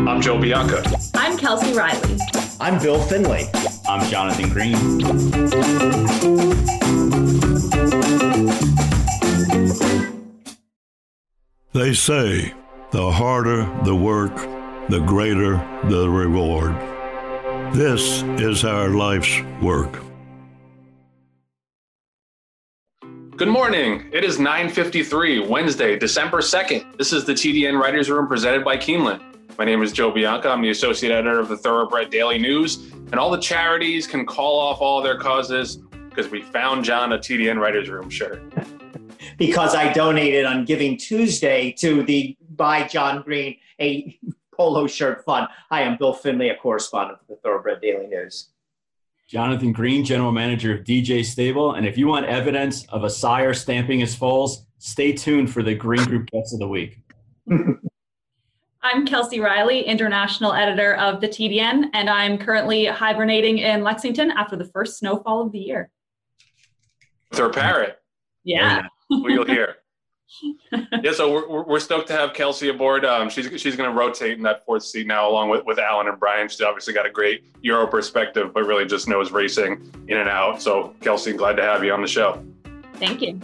I'm Joe Bianca. I'm Kelsey Riley. I'm Bill Finley. I'm Jonathan Green. They say the harder the work, the greater the reward. This is our life's work. Good morning. It is 9:53, Wednesday, December 2nd. This is the TDN Writers Room presented by Keeneland. My name is Joe Bianca. I'm the associate editor of the Thoroughbred Daily News, and all the charities can call off all their causes because we found John a TDN Writers Room shirt. Because I donated on Giving Tuesday to the Buy John Green a polo shirt fund. Hi, I'm Bill Finley, a correspondent for the Thoroughbred Daily News. Jonathan Green, general manager of DJ Stable. And if you want evidence of a sire stamping his foals, stay tuned for the Green Group Guest of the Week. I'm Kelsey Riley, international editor of the TDN, and I'm currently hibernating in Lexington after the first snowfall of the year. With her parrot. Yeah. Who you'll hear. Yeah, so we're stoked to have Kelsey aboard. She's going to rotate in that fourth seat now, along with Alan and Brian. She's obviously got a great Euro perspective, but really just knows racing in and out. So, Kelsey, glad to have you on the show. Thank you.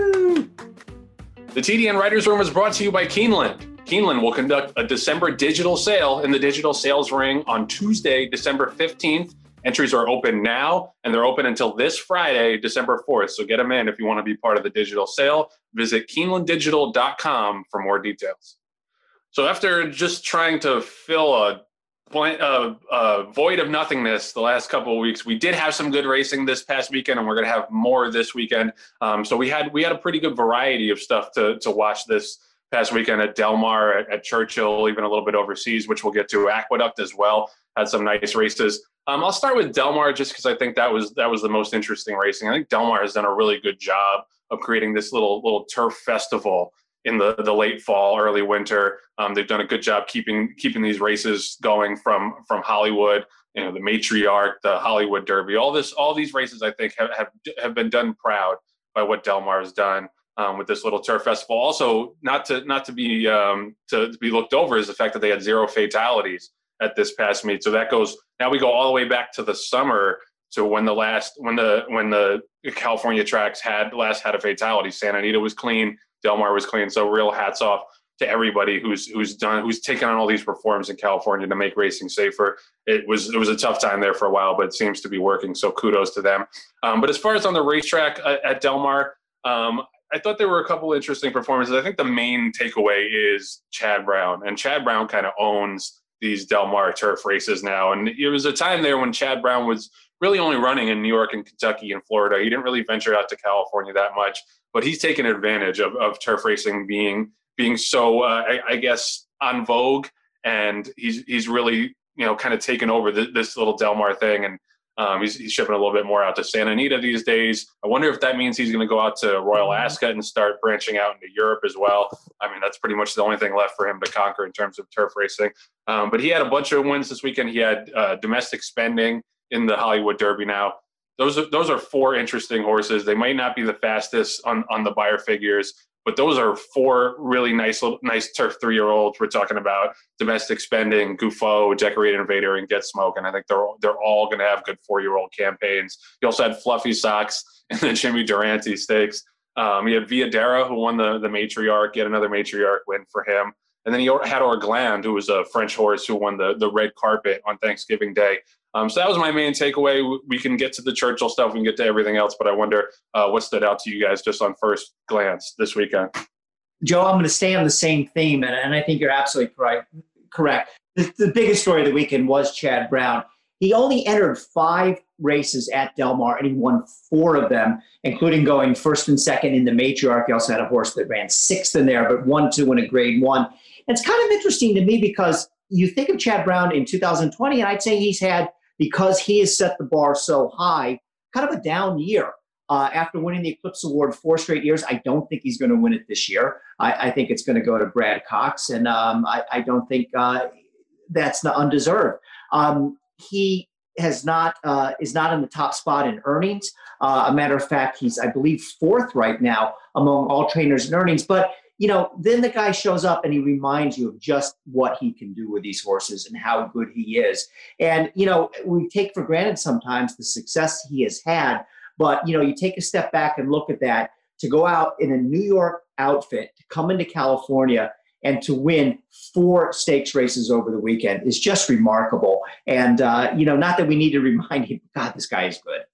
The TDN Writers Room is brought to you by Keeneland. Keeneland will conduct a December digital sale in the digital sales ring on Tuesday, December 15th. Entries are open now, and they're open until this Friday, December 4th. So get them in if you want to be part of the digital sale. Visit KeenelandDigital.com for more details. So after just trying to fill a void of nothingness the last couple of weeks, we did have some good racing this past weekend, and we're going to have more this weekend. So we had a pretty good variety of stuff to watch this past weekend at Del Mar, at Churchill, even a little bit overseas, which we'll get to. Aqueduct as well had some nice races. I'll start with Del Mar just because I think that was the most interesting racing. I think Del Mar has done a really good job of creating this little turf festival in the late fall, early winter. They've done a good job keeping these races going from Hollywood, the Matriarch, the Hollywood Derby, all these races I think have been done proud by what Del Mar has done with this little turf festival. Also, not to be looked over is the fact that they had 0 fatalities at this past meet. So that goes, now we go all the way back to the summer to when the California tracks had a fatality. Santa Anita was clean, Del Mar was clean. So real hats off to everybody who's taken on all these reforms in California to make racing safer. It was a tough time there for a while, but it seems to be working. So kudos to them. But as far as on the racetrack at Del Mar, I thought there were a couple interesting performances. I think the main takeaway is Chad Brown, and Chad Brown kind of owns these Del Mar turf races now. And it was a time there when Chad Brown was really only running in New York and Kentucky and Florida. He didn't really venture out to California that much, but he's taken advantage of turf racing being so, I guess, on vogue. And he's really, kind of taken over this little Del Mar thing. And he's shipping a little bit more out to Santa Anita these days. I wonder if that means he's going to go out to Royal Ascot and start branching out into Europe as well. I mean, that's pretty much the only thing left for him to conquer in terms of turf racing. But he had a bunch of wins this weekend. He had domestic spending in the Hollywood Derby now. Those are 4 interesting horses. They might not be the fastest on the buyer figures, but those are 4 really nice turf 3-year-olds. We're talking about domestic spending, Gufo, Decorated Invader, and Get Smoke. And I think they're all going to have good 4-year-old campaigns. You also had Fluffy Socks in the Jimmy Durante Stakes. He had Viadera, who won the Matriarch, yet another Matriarch win for him. And then he had Orgland, who was a French horse who won the red carpet on Thanksgiving Day. So that was my main takeaway. We can get to the Churchill stuff. We can get to everything else. But I wonder what stood out to you guys just on first glance this weekend. Joe, I'm going to stay on the same theme, and I think you're absolutely correct. The biggest story of the weekend was Chad Brown. He only entered 5 races at Del Mar, and he won 4 of them, including going first and second in the Matriarch. He also had a horse that ran 6th in there, but 1, 2 in a grade 1. It's kind of interesting to me because you think of Chad Brown in 2020, and I'd say he's had, because he has set the bar so high, kind of a down year. After winning the Eclipse Award 4 straight years, I don't think he's going to win it this year. I think it's going to go to Brad Cox, and I don't think that's not undeserved. He is not in the top spot in earnings. A matter of fact, he's, I believe, 4th right now among all trainers in earnings. But then the guy shows up and he reminds you of just what he can do with these horses and how good he is. And, we take for granted sometimes the success he has had, but, you take a step back and look at that, to go out in a New York outfit, to come into California and to win 4 stakes races over the weekend is just remarkable. And, not that we need to remind him, God, this guy is good.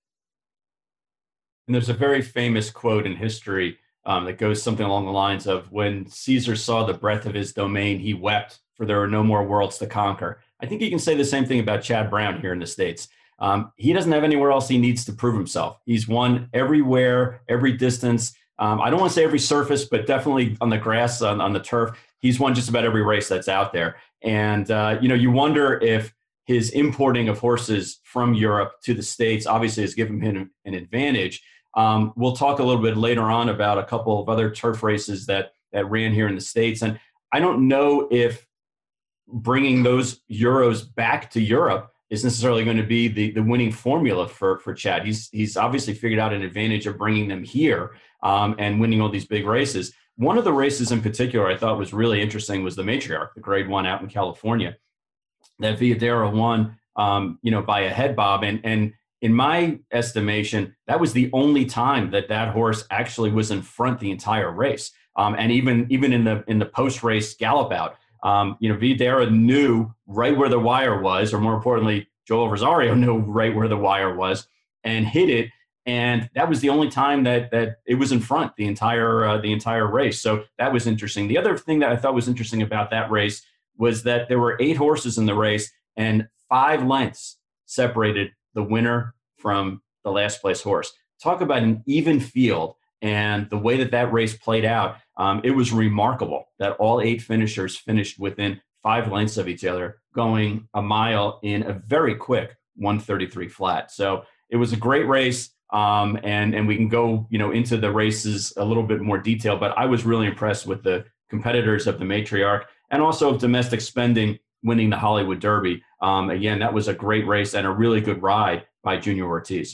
And there's a very famous quote in history that goes something along the lines of, when Caesar saw the breadth of his domain, he wept, for there are no more worlds to conquer. I think you can say the same thing about Chad Brown here in the States. He doesn't have anywhere else he needs to prove himself. He's won everywhere, every distance. I don't want to say every surface, but definitely on the grass, on the turf. He's won just about every race that's out there. And, you wonder if his importing of horses from Europe to the States obviously has given him an advantage. We'll talk a little bit later on about a couple of other turf races that ran here in the States. And I don't know if bringing those Euros back to Europe is necessarily going to be the winning formula for Chad. He's obviously figured out an advantage of bringing them here and winning all these big races. One of the races in particular I thought was really interesting was the Matriarch, the Grade 1 out in California, that Viadera won, by a head bob. And in my estimation, that was the only time that horse actually was in front the entire race. And even in the post-race gallop out, Viadera knew right where the wire was, or more importantly, Joel Rosario knew right where the wire was and hit it. And that was the only time that it was in front the entire race. So that was interesting. The other thing that I thought was interesting about that race was that there were 8 horses in the race and 5 lengths separated the winner from the last place horse. Talk about an even field, and the way that race played out, it was remarkable that all 8 finishers finished within 5 lengths of each other, going a mile in a very quick 1:33 flat. So it was a great race. And we can go, into the races a little bit more detail, but I was really impressed with the competitors of the Matriarch and also of Domestic Spending winning the Hollywood Derby. Again, that was a great race and a really good ride by Junior Ortiz.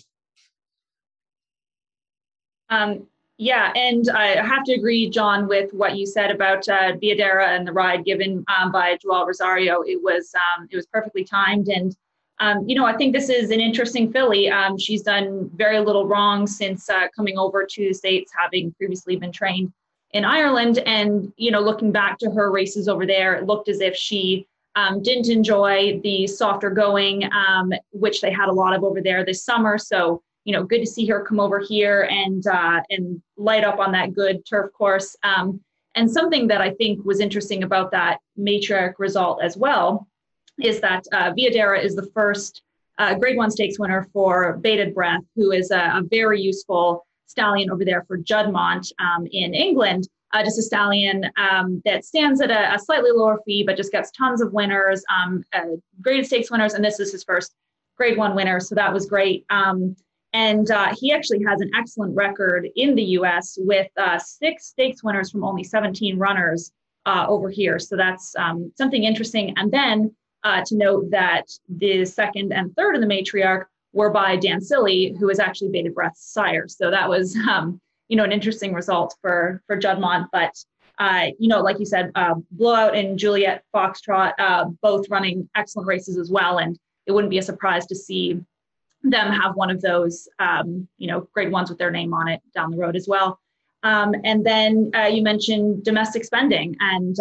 Yeah, and I have to agree, John, with what you said about Viadera and the ride given by Joel Rosario. It was perfectly timed, and I think this is an interesting filly. She's done very little wrong since coming over to the States, having previously been trained in Ireland. And, looking back to her races over there, it looked as if she didn't enjoy the softer going, which they had a lot of over there this summer. So, good to see her come over here and light up on that good turf course. And something that I think was interesting about that Matriarch result as well is that Viadera is the first Grade 1 stakes winner for Bated Breath, who is a very useful stallion over there for Juddmonte in England. Just a stallion that stands at a slightly lower fee, but just gets tons of winners, graded stakes winners, and this is his first Grade 1 winner, so that was great. And he actually has an excellent record in the U.S. with 6 stakes winners from only 17 runners over here, so that's something interesting. And then to note that the second and third in the Matriarch were by Dan Silly, who is actually Bated Breath's sire. So that was, an interesting result for Juddmonte. But, like you said, Blowout and Juliet Foxtrot, both running excellent races as well. And it wouldn't be a surprise to see them have one of those, Grade 1s with their name on it down the road as well. And then you mentioned Domestic Spending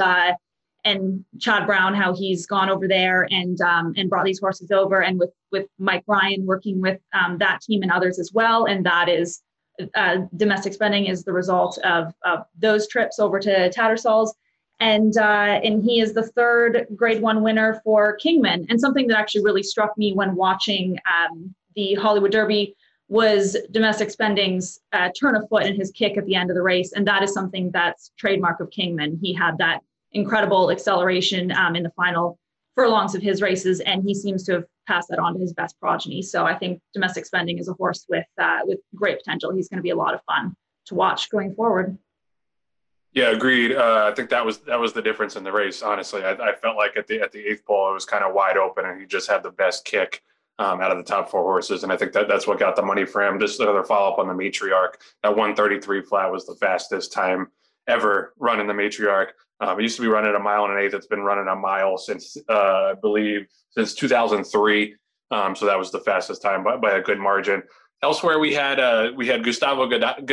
and Chad Brown, how he's gone over there and brought these horses over, and with Mike Ryan working with that team and others as well. And that is Domestic Spending is the result of those trips over to Tattersall's. And he is the third Grade 1 winner for Kingman. And something that actually really struck me when watching the Hollywood Derby was Domestic Spending's turn of foot and his kick at the end of the race. And that is something that's trademark of Kingman. He had that incredible acceleration in the final furlongs of his races, and he seems to have passed that on to his best progeny. So I think Domestic Spending is a horse with great potential. He's going to be a lot of fun to watch going forward. Yeah, agreed. I think that was the difference in the race. Honestly, I felt like at the 8th pole it was kind of wide open, and he just had the best kick out of the top 4 horses, and I think that's what got the money for him. Just another follow up on the Matriarch. That 1:33 flat was the fastest time ever run in the Matriarch. It used to be running 1 1/8 miles. It's been running a mile since, I believe, since 2003. So that was the fastest time by a good margin. Elsewhere, we had Gustavo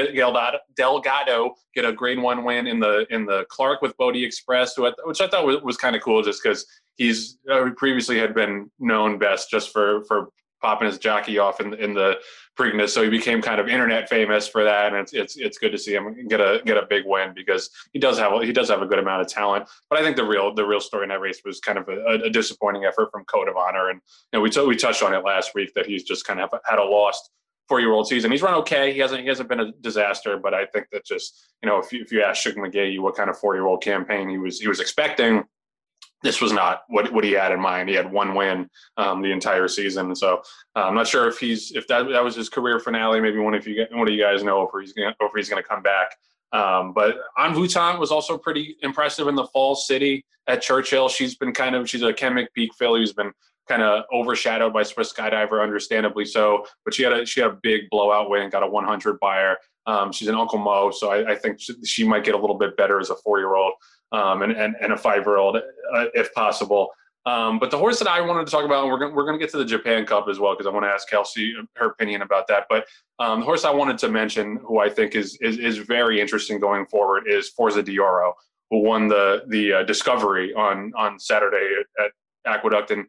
Delgado get a Grade 1 win in the Clark with Bodie Express, which I thought was kind of cool, just because he's previously had been known best just for popping his jockey off in the Preakness, so he became kind of internet famous for that, and it's good to see him get a big win, because he does have a good amount of talent. But I think the real story in that race was kind of a disappointing effort from Code of Honor, and we touched on it last week that he's just kind of had a lost 4-year-old season. He's run okay. He hasn't been a disaster, but I think that just, if you ask Shug McGaughey what kind of 4-year-old campaign he was expecting, this was not what he had in mind. He had 1 win the entire season, so I'm not sure if that was his career finale. Maybe one of you guys know if he's going to come back. But En Voûtant was also pretty impressive in the Falls City at Churchill. She's a Kenmick Peak filly who's been kind of overshadowed by Swiss Skydiver, understandably so. But she had a big blowout win, got a 100 buyer. She's an Uncle Mo, so I think she might get a little bit better as a 4-year-old. And a 5-year-old, if possible. But the horse that I wanted to talk about, and we're going to get to the Japan Cup as well, because I want to ask Kelsey her opinion about that. But the horse I wanted to mention, who I think is very interesting going forward, is Forza d'Oro, who won the Discovery on Saturday at Aqueduct. And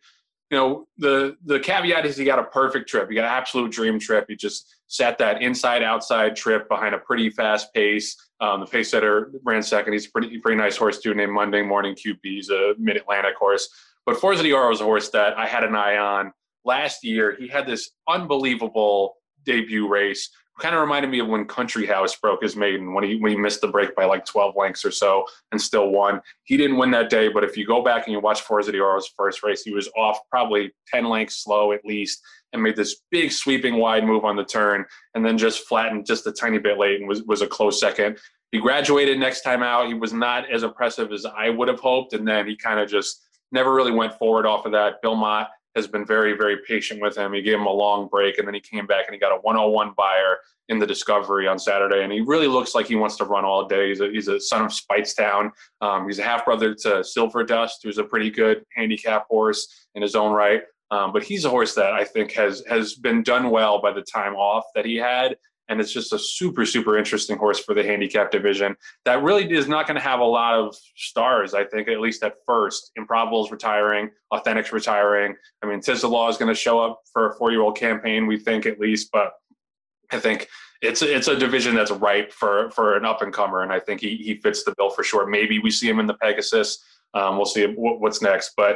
the caveat is he got a perfect trip. He got an absolute dream trip. He just sat that inside-outside trip behind a pretty fast pace. The pace setter ran second. He's a pretty nice horse too, named Monday Morning QP. He's a Mid-Atlantic horse. But Forza d'Oro is a horse that I had an eye on last year. He had this unbelievable debut race. Kind of reminded me of when Country House broke his maiden, when he missed the break by like 12 lengths or so and still won. He didn't win that day, but if you go back and you watch Forza d'Oro's first race, he was off probably 10 lengths slow at least, and made this big sweeping wide move on the turn, and then just flattened just a tiny bit late and was a close second. He graduated next time out. He was not as impressive as I would have hoped, and then he kind of just never really went forward off of that. Bill Mott has been very, very patient with him. He gave him a long break, and then he came back and he got a 101 buyer in the Discovery on Saturday. And he really looks like he wants to run all day. He's a son of Speightstown. He's a half brother to Silver Dust, who's a pretty good handicap horse in his own right. But he's a horse that I think has been done well by the time off that he had. And it's just a super, super interesting horse for the handicap division that really is not going to have a lot of stars, I think, at least at first. Improbable's retiring, Authentic's retiring. I mean, Tiz the Law is going to show up for a 4-year-old campaign, we think, at least. But I think it's a division that's ripe for an up-and-comer, and I think he fits the bill for sure. Maybe we see him in the Pegasus. We'll see what's next. But,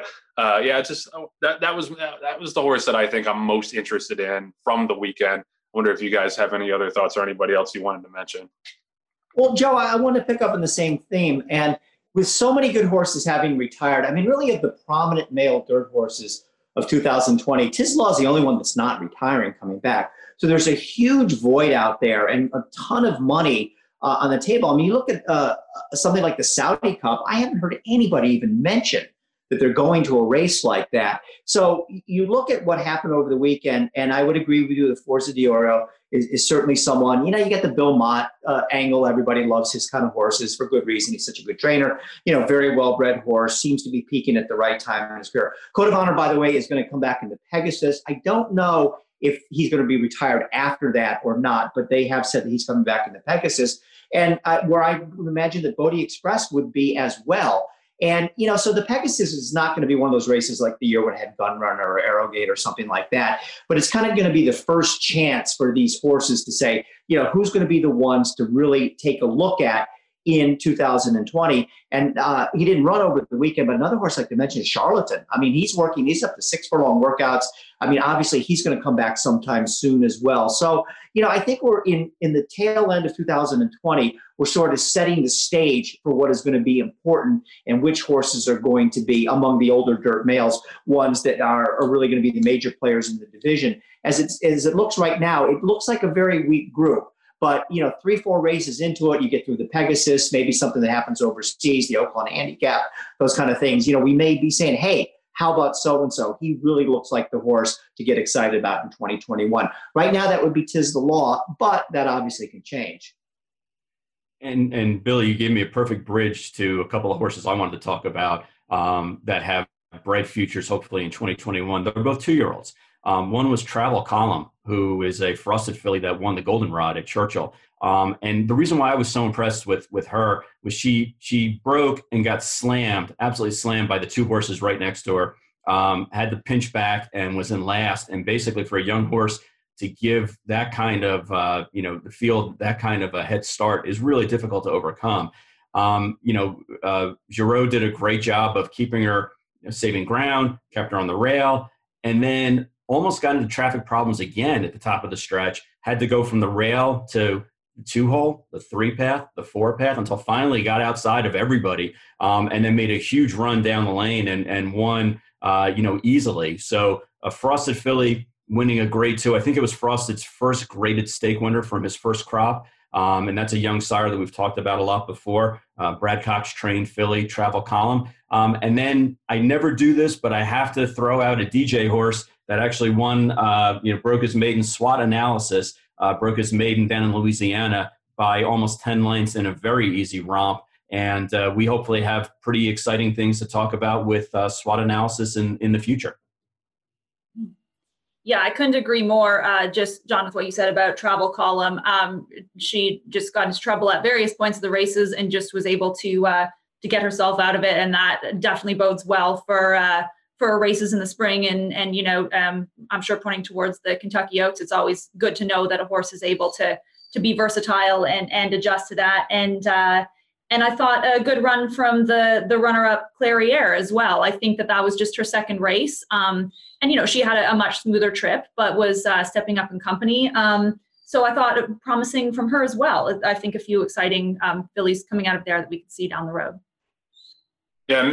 that was the horse that I think I'm most interested in from the weekend. I wonder if you guys have any other thoughts or anybody else you wanted to mention. Well, Joe, I want to pick up on the same theme. And with so many good horses having retired, I mean, really of the prominent male dirt horses of 2020, Tiz the Law is the only one that's not retiring, coming back. So there's a huge void out there and a ton of money on the table. I mean, you look at something like the Saudi Cup, I haven't heard anybody even mention that they're going to a race like that. So you look at what happened over the weekend, and I would agree with you that Forza d'Oro is certainly someone, you get the Bill Mott angle. Everybody loves his kind of horses for good reason. He's such a good trainer, very well-bred horse, seems to be peaking at the right time in his career. Code of Honor, by the way, is going to come back into Pegasus. I don't know if he's going to be retired after that or not, but they have said that he's coming back into Pegasus. And where I would imagine that Bodie Express would be as well. And, so the Pegasus is not going to be one of those races like the year when it had Gunrunner or Arrowgate or something like that. But it's kind of going to be the first chance for these horses to say, who's going to be the ones to really take a look at in 2020. And he didn't run over the weekend, but another horse like to mention is Charlatan. I mean, he's up to 6 furlong workouts. I mean, obviously he's going to come back sometime soon as well. So, I think we're in the tail end of 2020. We're sort of setting the stage for what is going to be important and which horses are going to be among the older dirt males, ones that are really going to be the major players in the division. As it looks right now, it looks like a very weak group. But, 3-4 races into it, you get through the Pegasus, maybe something that happens overseas, the Oakland Handicap, those kind of things. We may be saying, hey, how about so-and-so? He really looks like the horse to get excited about in 2021. Right now, that would be Tiz the Law, but that obviously can change. And Billy, you gave me a perfect bridge to a couple of horses I wanted to talk about that have bright futures, hopefully in 2021. They're both 2-year-olds. One was Travel Column, who is a frosted filly that won the Goldenrod at Churchill. And the reason why I was so impressed with her was she broke and got slammed, absolutely slammed by the 2 horses right next to her, had to pinch back and was in last. And basically for a young horse to give that kind of, the field, that kind of a head start is really difficult to overcome. Giroux did a great job of keeping her saving ground, kept her on the rail, and then almost got into traffic problems again at the top of the stretch, had to go from the rail to the 2-hole, the 3-path, the 4-path, until finally got outside of everybody, and then made a huge run down the lane and won, easily. So a frosted filly winning a grade 2. I think it was Frosted's first graded stake winner from his first crop. And that's a young sire that we've talked about a lot before. Brad Cox trained filly, Travel Column. And then I never do this, but I have to throw out a DJ horse that actually won, broke his maiden SWOT analysis, broke his maiden down in Louisiana by almost 10 lengths in a very easy romp. And we hopefully have pretty exciting things to talk about with SWOT analysis in the future. Yeah, I couldn't agree more. Just, John, with what you said about Travel Column. She just got into trouble at various points of the races and just was able to get herself out of it. And that definitely bodes well for races in the spring. And I'm sure pointing towards the Kentucky Oaks, it's always good to know that a horse is able to be versatile and adjust to that. And I thought a good run from the runner-up Clairiere as well. I think that was just her second race. And, she had a much smoother trip, but was stepping up in company. So I thought promising from her as well. I think a few exciting fillies coming out of there that we could see down the road. Yeah,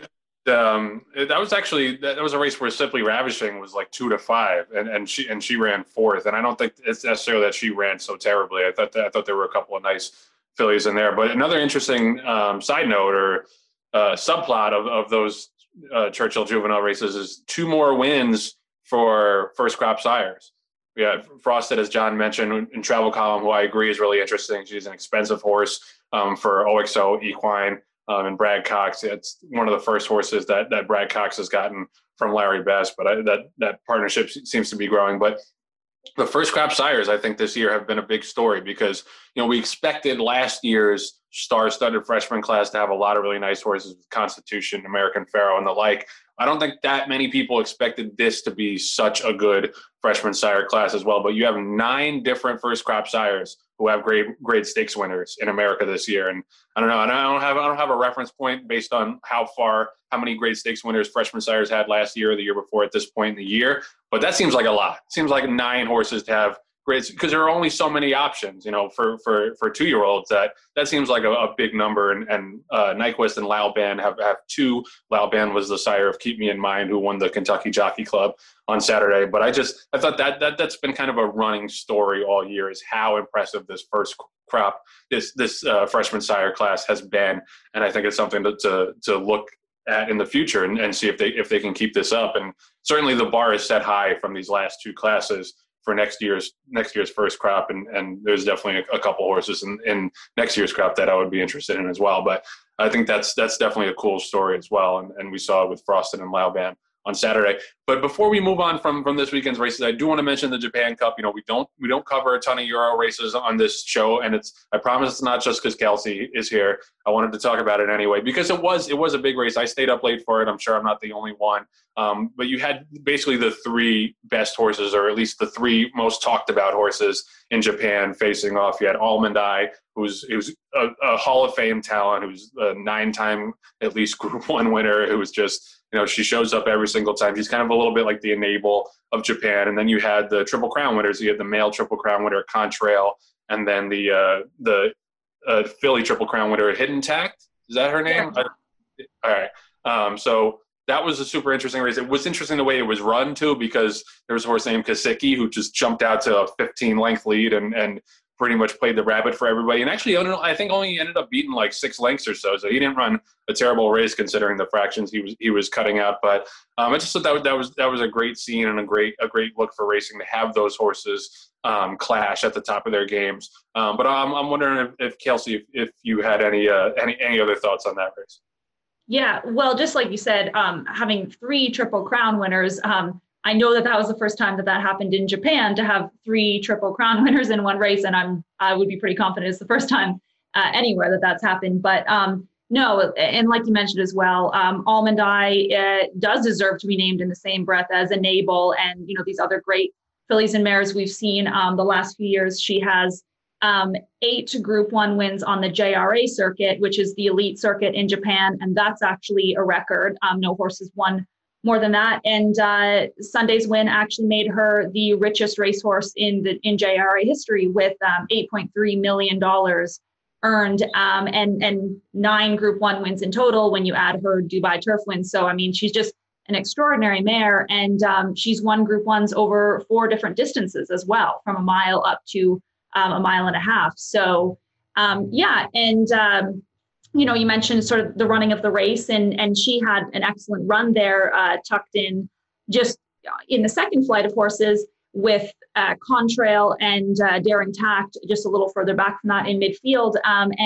that was a race where Simply Ravishing was like 2-5, and she ran 4th. And I don't think it's necessarily that she ran so terribly. I thought there were a couple of nice fillies in there. But another interesting side note or subplot of those Churchill Juvenile races is 2 more wins for first crop sires. We got Frosted, as John mentioned, in Travel Column, who I agree is really interesting. She's an expensive horse for OXO equine. And Brad Cox, it's one of the first horses that Brad Cox has gotten from Larry Best, but that partnership seems to be growing. But the first crop sires, I think this year have been a big story because, we expected last year's star-studded freshman class to have a lot of really nice horses with Constitution, American Pharoah, and the like. I don't think that many people expected this to be such a good freshman sire class as well, but you have 9 different first crop sires who have grade stakes winners in America this year. And I don't know, I don't have a reference point based on how many grade stakes winners freshman sires had last year or the year before at this point in the year, but that seems like a lot. It seems like 9 horses to have grades, because there are only so many options, for 2-year-olds. That seems like a big number. And Nyquist and Lauban have 2. Lauban was the sire of Keep Me in Mind, who won the Kentucky Jockey Club on Saturday. But I thought that's been kind of a running story all year, is how impressive this first crop, this freshman sire class has been. And I think it's something to look at in the future and see if they can keep this up. And certainly the bar is set high from these last 2 classes for next year's first crop, and there's definitely a couple horses in next year's crop that I would be interested in as well. But I think that's definitely a cool story as well, and we saw it with Frosted and Lauban on Saturday. But before we move on from this weekend's races, I do want to mention the Japan Cup. We don't cover a ton of Euro races on this show, and I promise it's not just because Kelsey is here. I wanted to talk about it anyway because it was a big race. I stayed up late for it. I'm sure I'm not the only one. But you had basically the 3 best horses, or at least the 3 most talked about horses in Japan facing off. You had Almond Eye, who's a Hall of Fame talent, who's a 9-time at least Group 1 winner, who was just, she shows up every single time. She's kind of a little bit like the Enable of Japan. And then you had the Triple Crown winners. You had the male Triple Crown winner, Contrail, and then the filly Triple Crown winner, Hidden Tact. Is that her name? Yeah. All right. So that was a super interesting race. It was interesting the way it was run, too, because there was a horse named Kasicki who just jumped out to a 15-length lead and pretty much played the rabbit for everybody. And actually, I think only ended up beating like 6 lengths or so. So he didn't run a terrible race considering the fractions he was cutting out. But I just thought that was a great scene and a great look for racing to have those horses clash at the top of their games. But I'm wondering if Kelsey, if you had any other thoughts on that race. Yeah, well, just like you said, having 3 Triple Crown winners, I know that was the first time that happened in Japan, to have 3 Triple Crown winners in one race, and I would be pretty confident it's the first time anywhere that's happened. But no, and like you mentioned as well, Almond Eye does deserve to be named in the same breath as Enable and these other great fillies and mares we've seen the last few years. She has 8 Group 1 wins on the JRA circuit, which is the elite circuit in Japan, and that's actually a record. No horses won more than that. And Sunday's win actually made her the richest racehorse in JRA history, with $8.3 million earned, and 9 Group 1 wins in total when you add her Dubai Turf wins. So, I mean, she's just an extraordinary mare, and she's won Group 1s over 4 different distances as well, from a mile up to a mile and a half. So, yeah, and you mentioned sort of the running of the race, and she had an excellent run there, tucked in just in the second flight of horses, with Contrail and Daring Tact just a little further back from that in midfield.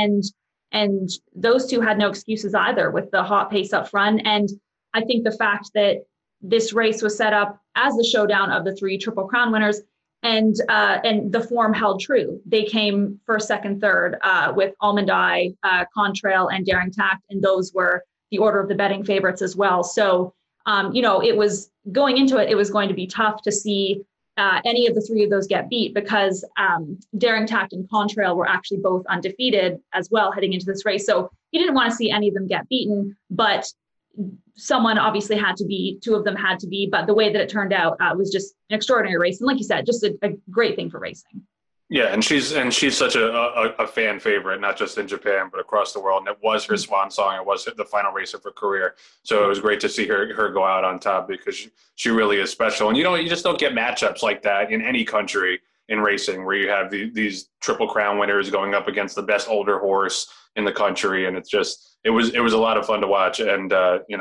And those 2 had no excuses either, with the hot pace up front. And I think the fact that this race was set up as the showdown of the 3 Triple Crown winners, and the form held true. They came first, second, third, with Almond Eye, Contrail, and Daring Tact, and those were the order of the betting favorites as well. So, it was going into it, it was going to be tough to see any of the 3 of those get beat, because Daring Tact and Contrail were actually both undefeated as well heading into this race. So you didn't want to see any of them get beaten, but someone obviously had to be, 2 of them had to be, but the way that it turned out was just an extraordinary race. And like you said, just a great thing for racing. Yeah, and she's such a fan favorite, not just in Japan, but across the world. And it was her swan song. It was the final race of her career. So it was great to see her go out on top, because she really is special. And you just don't get matchups like that in any country in racing, where you have these Triple Crown winners going up against the best older horse in the country. And it was a lot of fun to watch. And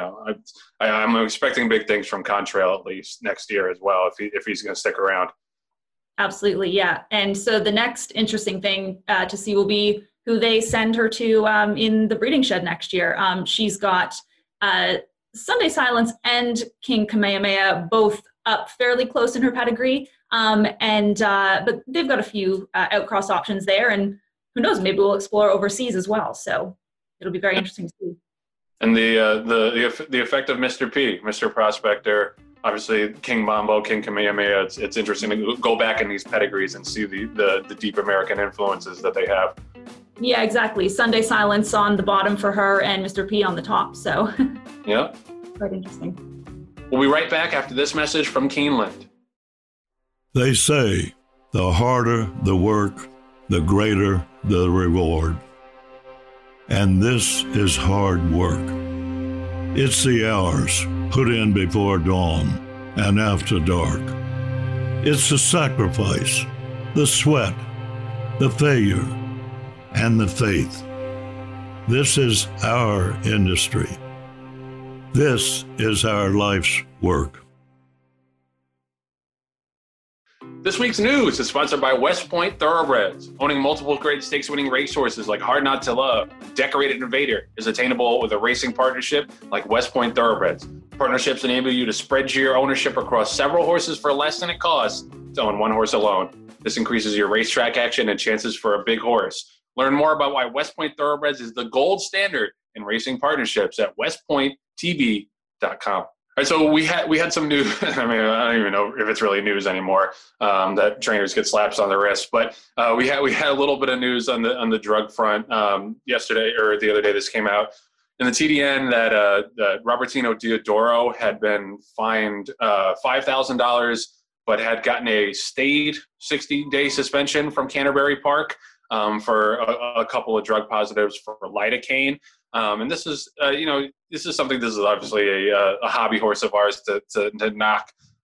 I'm expecting big things from Contrail at least next year as well, if he's going to stick around. Absolutely, yeah. And so the next interesting thing to see will be who they send her to in the breeding shed next year. She's got Sunday Silence and King Kamehameha both up fairly close in her pedigree, but they've got a few outcross options there, and who knows, maybe we'll explore overseas as well. So it'll be very interesting to see. And the effect of Mr. P, Mr. Prospector. Obviously, King Bombo, King Kamehameha, it's interesting to go back in these pedigrees and see the deep American influences that they have. Yeah, exactly. Sunday Silence on the bottom for her and Mr. P on the top. So, yeah. Quite interesting. We'll be right back after this message from Keeneland. They say the harder the work, the greater the reward. And this is hard work. It's the hours put in before dawn and after dark. It's the sacrifice, the sweat, the failure, and the faith. This is our industry. This is our life's work. This week's news is sponsored by West Point Thoroughbreds. Owning multiple great stakes-winning racehorses like Hard Not to Love, Decorated Invader is attainable with a racing partnership like West Point Thoroughbreds. Partnerships enable you to spread your ownership across several horses for less than it costs to own one horse alone. This increases your racetrack action and chances for a big horse. Learn more about why West Point Thoroughbreds is the gold standard in racing partnerships at westpointtb.com. All right, so we had some news. I mean, I don't even know if it's really news anymore that trainers get slaps on the wrist, but we had a little bit of news on the drug front yesterday or the other day. This came out in the TDN that Robertino Diodoro had been fined $5,000, but had gotten a stayed 60-day suspension from Canterbury Park for a couple of drug positives for lidocaine. And this is, this is obviously a hobby horse of ours to knock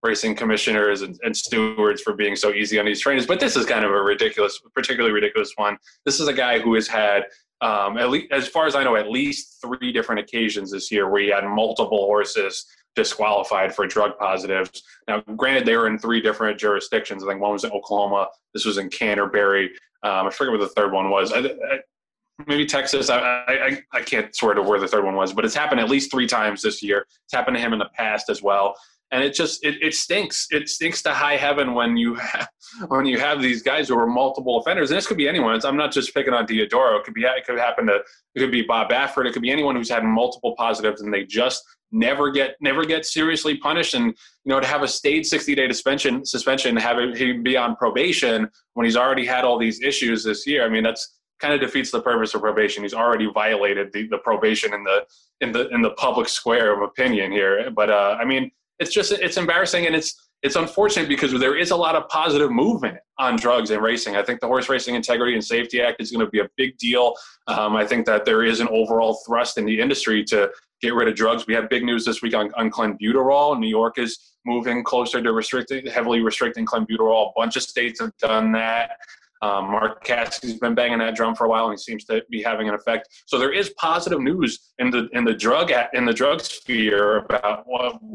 racing commissioners and stewards for being so easy on these trainers. But this is kind of a particularly ridiculous one. This is a guy who has had, at least, as far as I know, at least 3 different occasions this year where he had multiple horses disqualified for drug positives. Now, granted, they were in 3 different jurisdictions. I think one was in Oklahoma. This was in Canterbury. I forget what the third one was. Maybe Texas. I can't swear to where the third one was, but it's happened at least 3 times this year. It's happened to him in the past as well. And it stinks. It stinks to high heaven when you have these guys who are multiple offenders. And this could be anyone. I'm not just picking on Diodoro. It could be Bob Baffert. It could be anyone who's had multiple positives and they just never get seriously punished. And to have a stayed 60-day suspension, have him be on probation when he's already had all these issues this year. I mean, that's kind of defeats the purpose of probation. He's already violated the probation in the public square of opinion here. But I mean, it's embarrassing, and it's unfortunate because there is a lot of positive movement on drugs and racing. I think the Horse Racing Integrity and Safety Act is going to be a big deal. I think that there is an overall thrust in the industry to get rid of drugs. We have big news this week on clenbuterol. New York is moving closer to heavily restricting clenbuterol. A bunch of states have done that. Mark Cassidy's been banging that drum for a while, and he seems to be having an effect. So there is positive news in the drug sphere about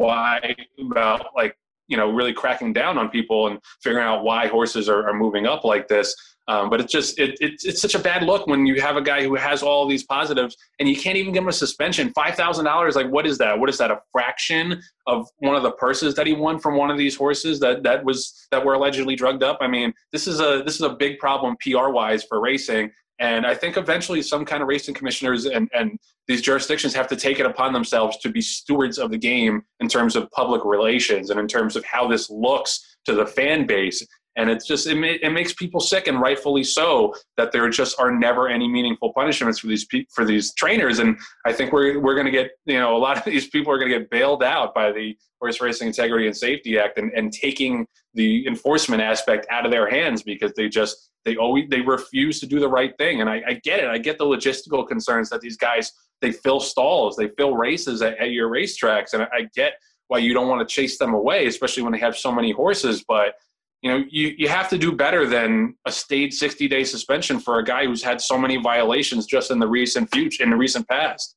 really cracking down on people and figuring out why horses are moving up like this. But it's such a bad look when you have a guy who has all these positives and you can't even give him a suspension. $5,000, like what is that? What is that? A fraction of one of the purses that he won from one of these horses that were allegedly drugged up? I mean, this is a big problem PR wise for racing. And I think eventually some kind of racing commissioners and these jurisdictions have to take it upon themselves to be stewards of the game in terms of public relations and in terms of how this looks to the fan base. And it makes people sick, and rightfully so, that there just are never any meaningful punishments for these trainers. And I think we're going to get, a lot of these people are going to get bailed out by the Horse Racing Integrity and Safety Act and taking the enforcement aspect out of their hands because they refuse to do the right thing. And I get it. I get the logistical concerns that these guys, they fill stalls, they fill races at your racetracks. And I get why you don't want to chase them away, especially when they have so many horses. But you have to do better than a stayed 60-day suspension for a guy who's had so many violations just in the recent past.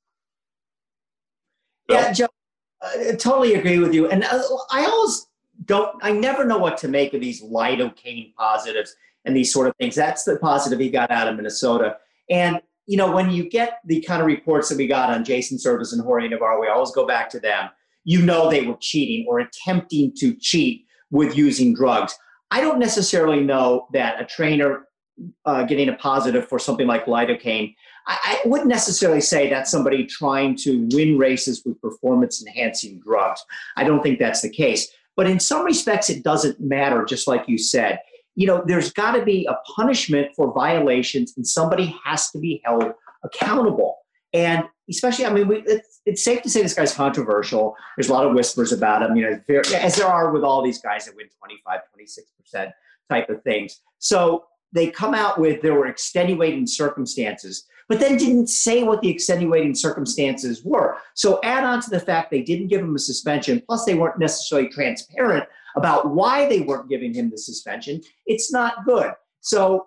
Yeah, Joe, I totally agree with you. And I never know what to make of these lidocaine positives and these sort of things. That's the positive he got out of Minnesota. And, when you get the kind of reports that we got on Jason Servis and Jorge Navarro, we always go back to them. They were cheating or attempting to cheat with using drugs. I don't necessarily know that a trainer getting a positive for something like lidocaine, I wouldn't necessarily say that's somebody trying to win races with performance-enhancing drugs. I don't think that's the case. But in some respects, it doesn't matter, just like you said. There's got to be a punishment for violations, and somebody has to be held accountable. And especially, it's safe to say this guy's controversial. There's a lot of whispers about him, as there are with all these guys that win 25, 26% type of things. So they come out with there were extenuating circumstances, but then didn't say what the extenuating circumstances were. So add on to the fact they didn't give him a suspension, plus they weren't necessarily transparent about why they weren't giving him the suspension. It's not good. So,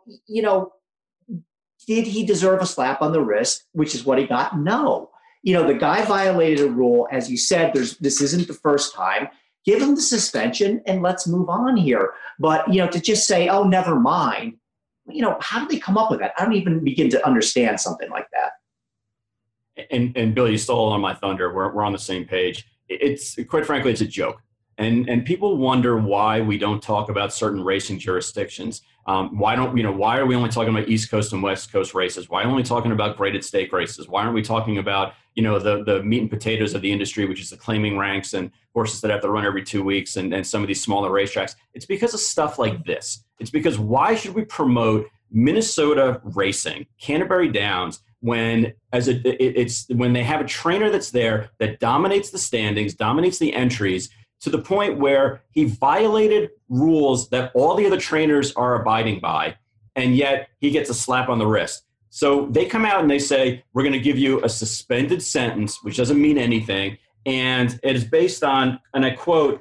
did he deserve a slap on the wrist, which is what he got? No. The guy violated a rule. As you said, this isn't the first time. Give him the suspension and let's move on here. But, to just say, oh, never mind, how do they come up with that? I don't even begin to understand something like that. And Bill, you stole on my thunder. We're on the same page. It's quite frankly, it's a joke. And people wonder why we don't talk about certain racing jurisdictions. Why are we only talking about East Coast and West Coast races? Why only talking about graded stake races? Why aren't we talking about, the meat and potatoes of the industry, which is the claiming ranks and horses that have to run every 2 weeks and some of these smaller racetracks? It's because of stuff like this. It's because why should we promote Minnesota racing, Canterbury Downs, when they have a trainer that's there that dominates the standings, dominates the entries, to the point where he violated rules that all the other trainers are abiding by, and yet he gets a slap on the wrist. So they come out and they say, we're going to give you a suspended sentence, which doesn't mean anything, and it is based on, and I quote,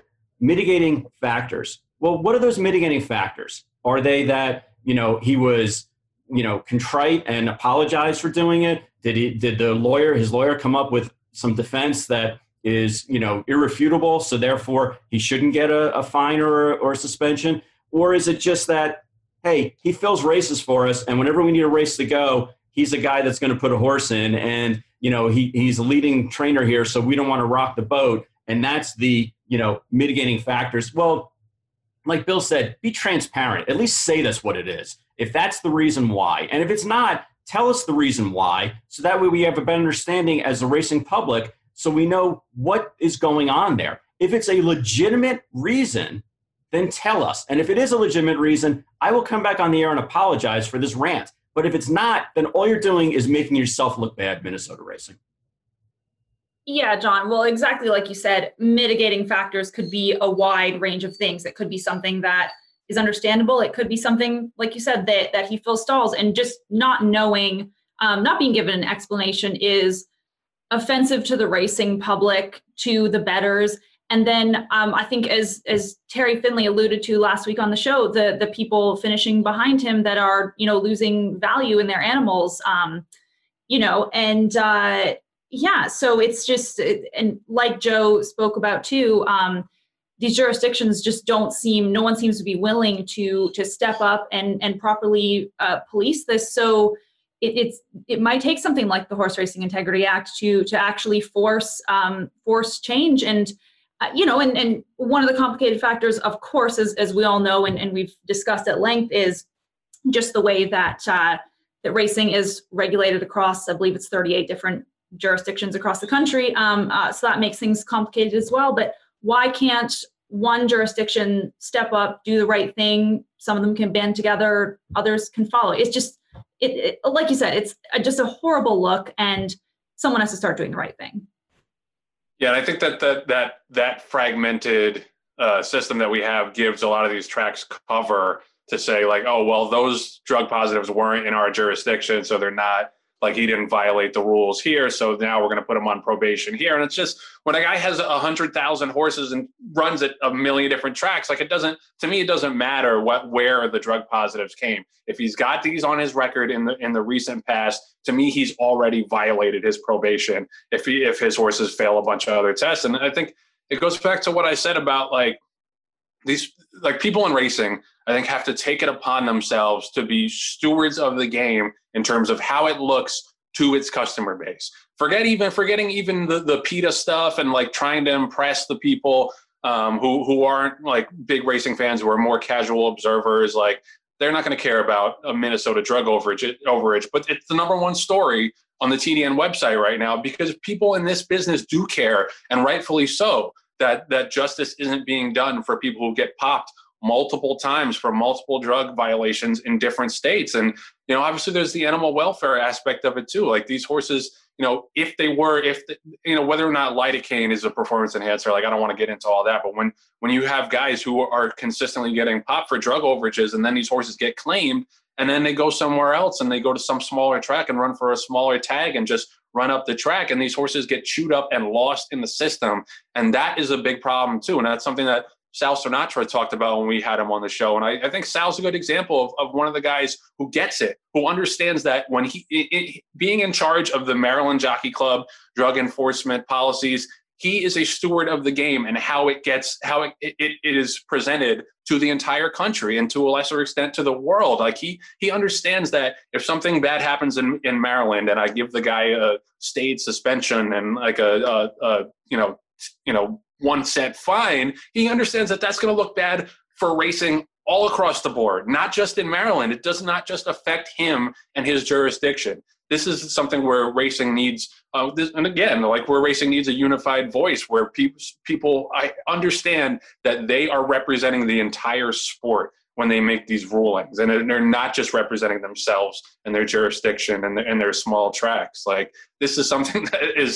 mitigating factors. Well, what are those mitigating factors? Are they that, he was, contrite and apologized for doing it? Did his lawyer come up with some defense that is, irrefutable, so therefore he shouldn't get a fine or a suspension? Or is it just that, hey, he fills races for us, and whenever we need a race to go, he's a guy that's going to put a horse in, and, he's a leading trainer here, so we don't want to rock the boat, and that's the, mitigating factors? Well, like Bill said, be transparent. At least say that's what it is. If that's the reason why. And if it's not, tell us the reason why, so that way we have a better understanding as the racing public, so we know what is going on there. If it's a legitimate reason, then tell us. And if it is a legitimate reason, I will come back on the air and apologize for this rant. But if it's not, then all you're doing is making yourself look bad, Minnesota racing. Yeah, John. Well, exactly like you said, mitigating factors could be a wide range of things. It could be something that is understandable. It could be something, like you said, that he fills stalls, and just not knowing, not being given an explanation is offensive to the racing public, to the bettors. And then I think as Terry Finley alluded to last week on the show, the people finishing behind him that are, losing value in their animals, yeah, so it's just, and like Joe spoke about too, these jurisdictions just no one seems to be willing to step up and properly police this. So it might take something like the Horse Racing Integrity Act to actually force change. And, and one of the complicated factors, of course, as we all know, and we've discussed at length, is just the way that racing is regulated across, I believe it's 38 different jurisdictions across the country. So that makes things complicated as well. But why can't one jurisdiction step up, do the right thing? Some of them can band together, others can follow. It's just, like you said, it's just a horrible look, and someone has to start doing the right thing. Yeah, and I think that fragmented system that we have gives a lot of these tracks cover to say, like, oh, well, those drug positives weren't in our jurisdiction, so they're not, like, he didn't violate the rules here, so now we're going to put him on probation here. And it's just, when a guy has 100,000 horses and runs at a million different tracks, like, it doesn't matter where the drug positives came. If he's got these on his record in the recent past, to me, he's already violated his probation if his horses fail a bunch of other tests. And I think it goes back to what I said about, like, these, like, people in racing, I think, have to take it upon themselves to be stewards of the game in terms of how it looks to its customer base. Forgetting even the PETA stuff and, like, trying to impress the people who aren't, like, big racing fans, who are more casual observers. Like, they're not going to care about a Minnesota drug overage, but it's the number one story on the TDN website right now, because people in this business do care, and rightfully so, that justice isn't being done for people who get popped multiple times for multiple drug violations in different states. And, obviously there's the animal welfare aspect of it too. Like, these horses, whether or not lidocaine is a performance enhancer, like, I don't want to get into all that, but when you have guys who are consistently getting popped for drug overages, and then these horses get claimed, and then they go somewhere else and they go to some smaller track and run for a smaller tag and just run up the track, and these horses get chewed up and lost in the system. And that is a big problem too. And that's something that Sal Sinatra talked about when we had him on the show. And I think Sal's a good example of one of the guys who gets it, who understands that when being in charge of the Maryland Jockey Club drug enforcement policies, he is a steward of the game and how it is presented to the entire country, and to a lesser extent to the world. Like, he understands that if something bad happens in Maryland, and I give the guy a stayed suspension and, like, a 1 cent fine, he understands that that's going to look bad for racing all across the board, not just in Maryland. It does not just affect him and his jurisdiction. This is something where racing needs, where racing needs a unified voice, where people understand that they are representing the entire sport when they make these rulings, and they're not just representing themselves and their jurisdiction and their small tracks. Like, this is something that is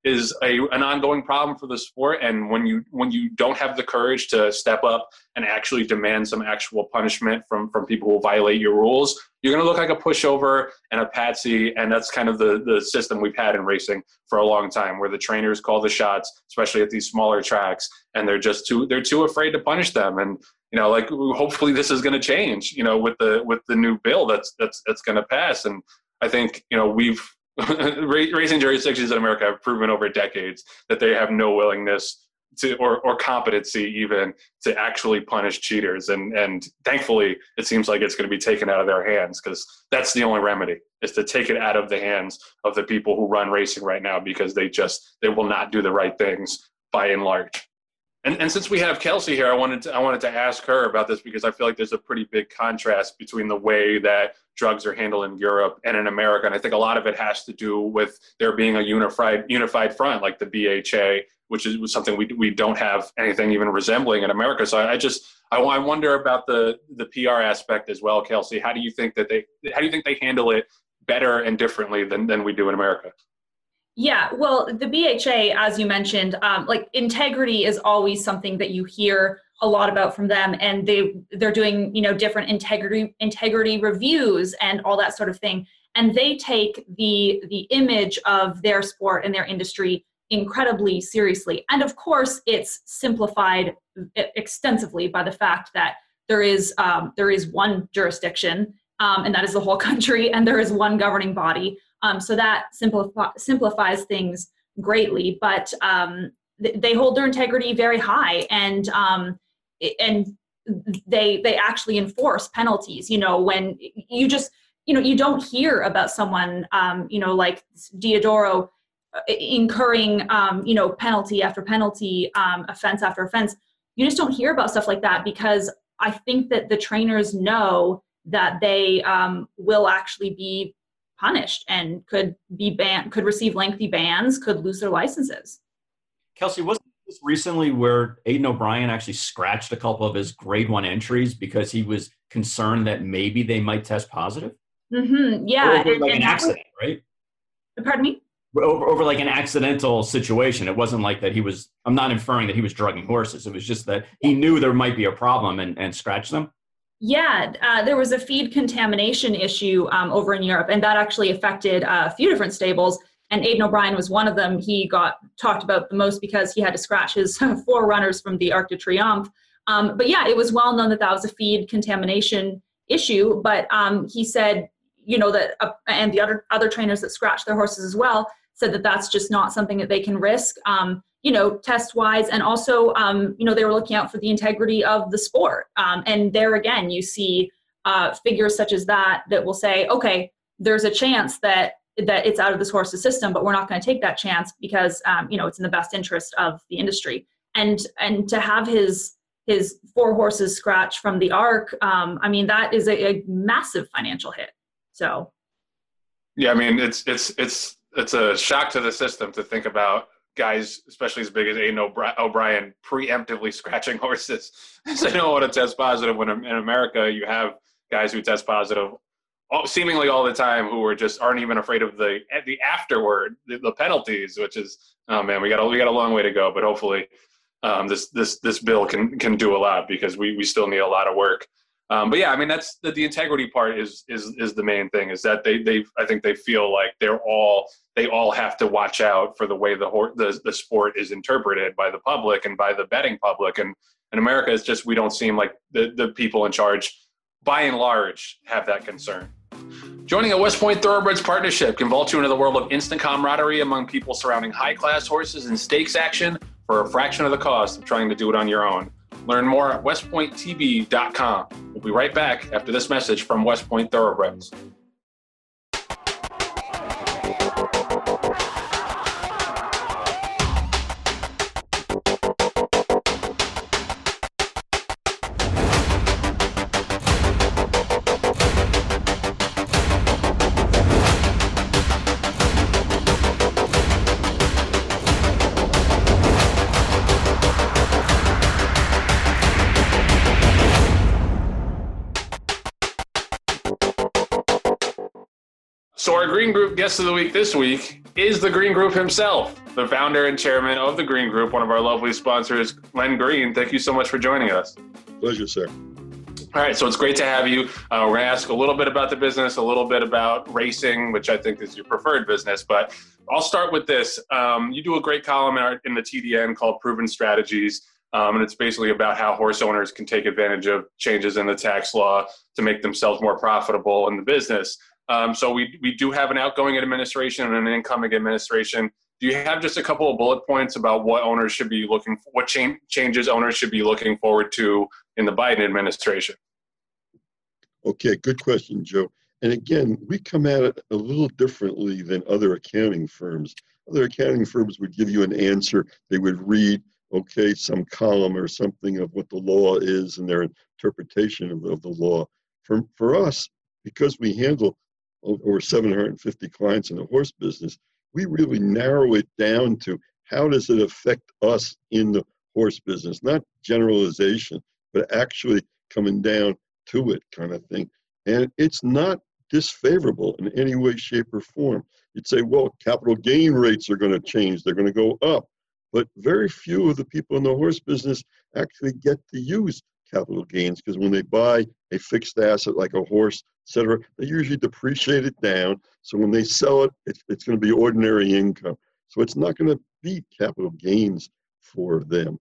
an ongoing problem for the sport. And when you don't have the courage to step up and actually demand some actual punishment from people who violate your rules, you're going to look like a pushover and a patsy. And that's kind of the system we've had in racing for a long time, where the trainers call the shots, especially at these smaller tracks, and they're too afraid to punish them. And like, hopefully this is going to change, with the new bill that's going to pass. And I think, racing jurisdictions in America have proven over decades that they have no willingness to, or competency even, to actually punish cheaters. And thankfully, it seems like it's going to be taken out of their hands, because that's the only remedy, is to take it out of the hands of the people who run racing right now, because they will not do the right things by and large. And since we have Kelsey here, I wanted to ask her about this, because I feel like there's a pretty big contrast between the way that drugs are handled in Europe and in America. And I think a lot of it has to do with there being a unified front, like the BHA, which is something we don't have anything even resembling in America. So I wonder about the PR aspect as well, Kelsey. How do you think they handle it better and differently than we do in America? Yeah, well, the BHA, as you mentioned, like, integrity is always something that you hear a lot about from them, and they're doing, different integrity reviews and all that sort of thing. And they take the image of their sport and their industry incredibly seriously. And of course, it's simplified extensively by the fact that there is one jurisdiction, and that is the whole country, and there is one governing body. So that simplifies things greatly, but they hold their integrity very high, and they actually enforce penalties. When you just, you don't hear about someone, like Diodoro incurring, penalty after penalty, offense after offense. You just don't hear about stuff like that, because I think that the trainers know that they will actually be punished and could be banned, could receive lengthy bans, could lose their licenses. Kelsey, wasn't this recently where Aidan O'Brien actually scratched a couple of his grade 1 entries because he was concerned that maybe they might test positive? Mm-hmm. Yeah. Over like an accident, right? Pardon me? Over like an accidental situation. It wasn't like that I'm not inferring that he was drugging horses. It was just that he knew there might be a problem and scratched them. Yeah, there was a feed contamination issue over in Europe, and that actually affected a few different stables, and Aidan O'Brien was one of them. He got talked about the most because he had to scratch his 4 runners from the Arc de Triomphe. But yeah, it was well known that was a feed contamination issue, but he said, that, and the other trainers that scratched their horses as well, said that that's just not something that they can risk. Test-wise, and also, they were looking out for the integrity of the sport. And there again, you see figures such as that will say, okay, there's a chance that it's out of this horse's system, but we're not going to take that chance because, it's in the best interest of the industry. And to have his 4 horses scratch from the Arc, that is a massive financial hit. So. Yeah, it's a shock to the system to think about guys, especially as big as Aidan O'Brien, preemptively scratching horses. So they don't want to test positive, when in America you have guys who test positive seemingly all the time, who aren't even afraid of the afterward, the penalties, which is, oh man, we got a long way to go, but hopefully this bill can do a lot, because we still need a lot of work. But yeah, that's the integrity part is the main thing, is that I think they feel like they all have to watch out for the way the sport is interpreted by the public and by the betting public. And in America, it's just, we don't seem like the people in charge, by and large, have that concern. Joining a West Point Thoroughbreds partnership can vault you into the world of instant camaraderie among people surrounding high-class horses and stakes action for a fraction of the cost of trying to do it on your own. Learn more at westpointtb.com. We'll be right back after this message from West Point Thoroughbreds. So our Green Group guest of the week this week is the Green Group himself, the founder and chairman of the Green Group, one of our lovely sponsors, Len Green. Thank you so much for joining us. Pleasure, sir. All right, so it's great to have you. We're going to ask a little bit about the business, a little bit about racing, which I think is your preferred business. But I'll start with this. You do a great column in the TDN called Proven Strategies, and it's basically about how horse owners can take advantage of changes in the tax law to make themselves more profitable in the business. So we do have an outgoing administration and an incoming administration. Do you have just a couple of bullet points about what owners should be looking for, what changes owners should be looking forward to in the Biden administration? Okay, good question, Joe. And again, we come at it a little differently than other accounting firms. Other accounting firms would give you an answer. They would read, okay, some column or something of what the law is and their interpretation of the law. For us, because we handle over 750 clients in the horse business, we really narrow it down to how does it affect us in the horse business, not generalization, but actually coming down to it kind of thing. And it's not disfavorable in any way, shape, or form. You'd say, well, capital gain rates are going to change. They're going to go up. But very few of the people in the horse business actually get to use capital gains, because when they buy a fixed asset like a horse, et cetera, they usually depreciate it down. So when they sell it, it's going to be ordinary income. So it's not going to be capital gains for them.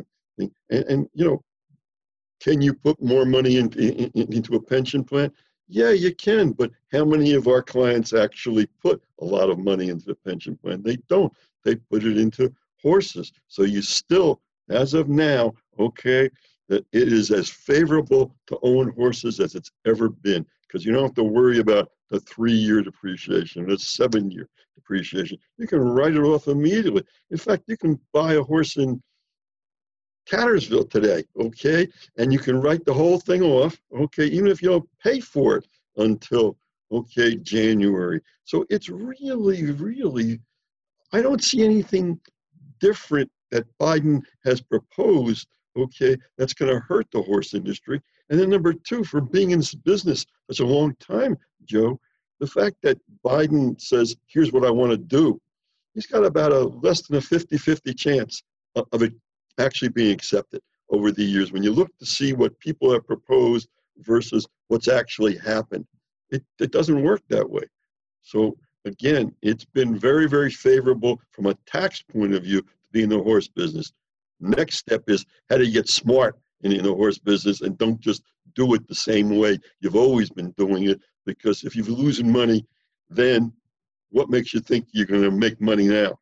And you know, can you put more money into a pension plan? Yeah, you can, but how many of our clients actually put a lot of money into the pension plan? They don't. They put it into horses. So you still, as of now, okay, that it is as favorable to own horses as it's ever been, because you don't have to worry about the 3-year depreciation, the 7-year depreciation. You can write it off immediately. In fact, you can buy a horse in Tattersville today, okay? And you can write the whole thing off, okay, even if you don't pay for it until, okay, January. So it's really, I don't see anything different that Biden has proposed, okay, that's going to hurt the horse industry. And then number two, for being in this business such a long time, Joe, the fact that Biden says, here's what I want to do, he's got about a less than a 50-50 chance of it actually being accepted over the years. When you look to see what people have proposed versus what's actually happened, it doesn't work that way. So again, it's been very, very favorable from a tax point of view to be in the horse business. Next step is how do you get smart in the horse business and don't just do it the same way you've always been doing it, because if you're losing money, then what makes you think you're going to make money now?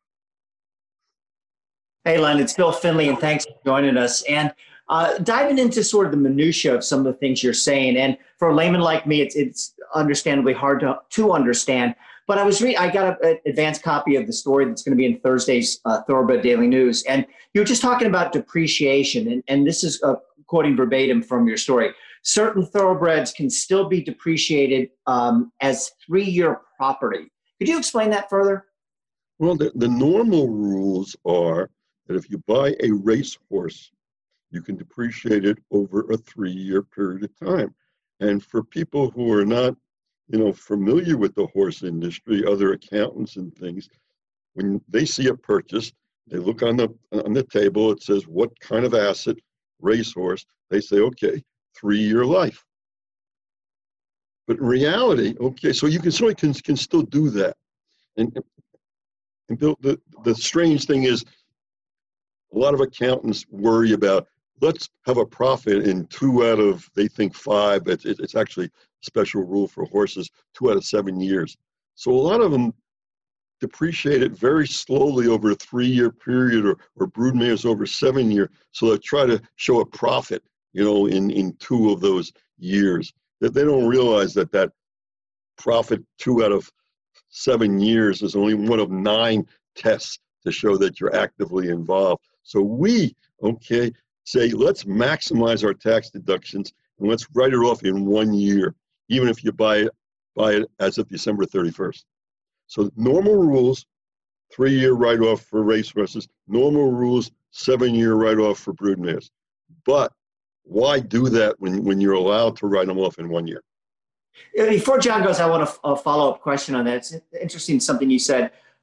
Hey, Len, it's Bill Finley, and thanks for joining us. And diving into sort of the minutia of some of the things you're saying, and for a layman like me, it's understandably hard to understand. But I got an advanced copy of the story that's going to be in Thursday's Thoroughbred Daily News, and you were just talking about depreciation, and this is quoting verbatim from your story. Certain thoroughbreds can still be depreciated as 3-year property. Could you explain that further? Well, the normal rules are that if you buy a racehorse, you can depreciate it over a 3-year period of time. And for people who are not, familiar with the horse industry, other accountants and things, when they see a purchase, they look on the table, it says what kind of asset, racehorse, they say, okay, 3-year life. But in reality, okay, so you can still do that. And Bill, the strange thing is, a lot of accountants worry about, let's have a profit in 2 out of, they think 5, it's actually a special rule for horses, 2 out of 7 years. So a lot of them depreciate it very slowly over a 3-year period or broodmares over 7 year. So they try to show a profit, in 2 of those years. That they don't realize that profit 2 out of 7 years is only one of 9 tests to show that you're actively involved. So we, say, let's maximize our tax deductions and let's write it off in 1 year, even if you buy it as of December 31st. So normal rules, 3-year write-off for racehorses, normal rules, 7-year write-off for broodmares. But why do that when you're allowed to write them off in 1 year? Before John goes, I want a follow-up question on that. It's interesting, something you said.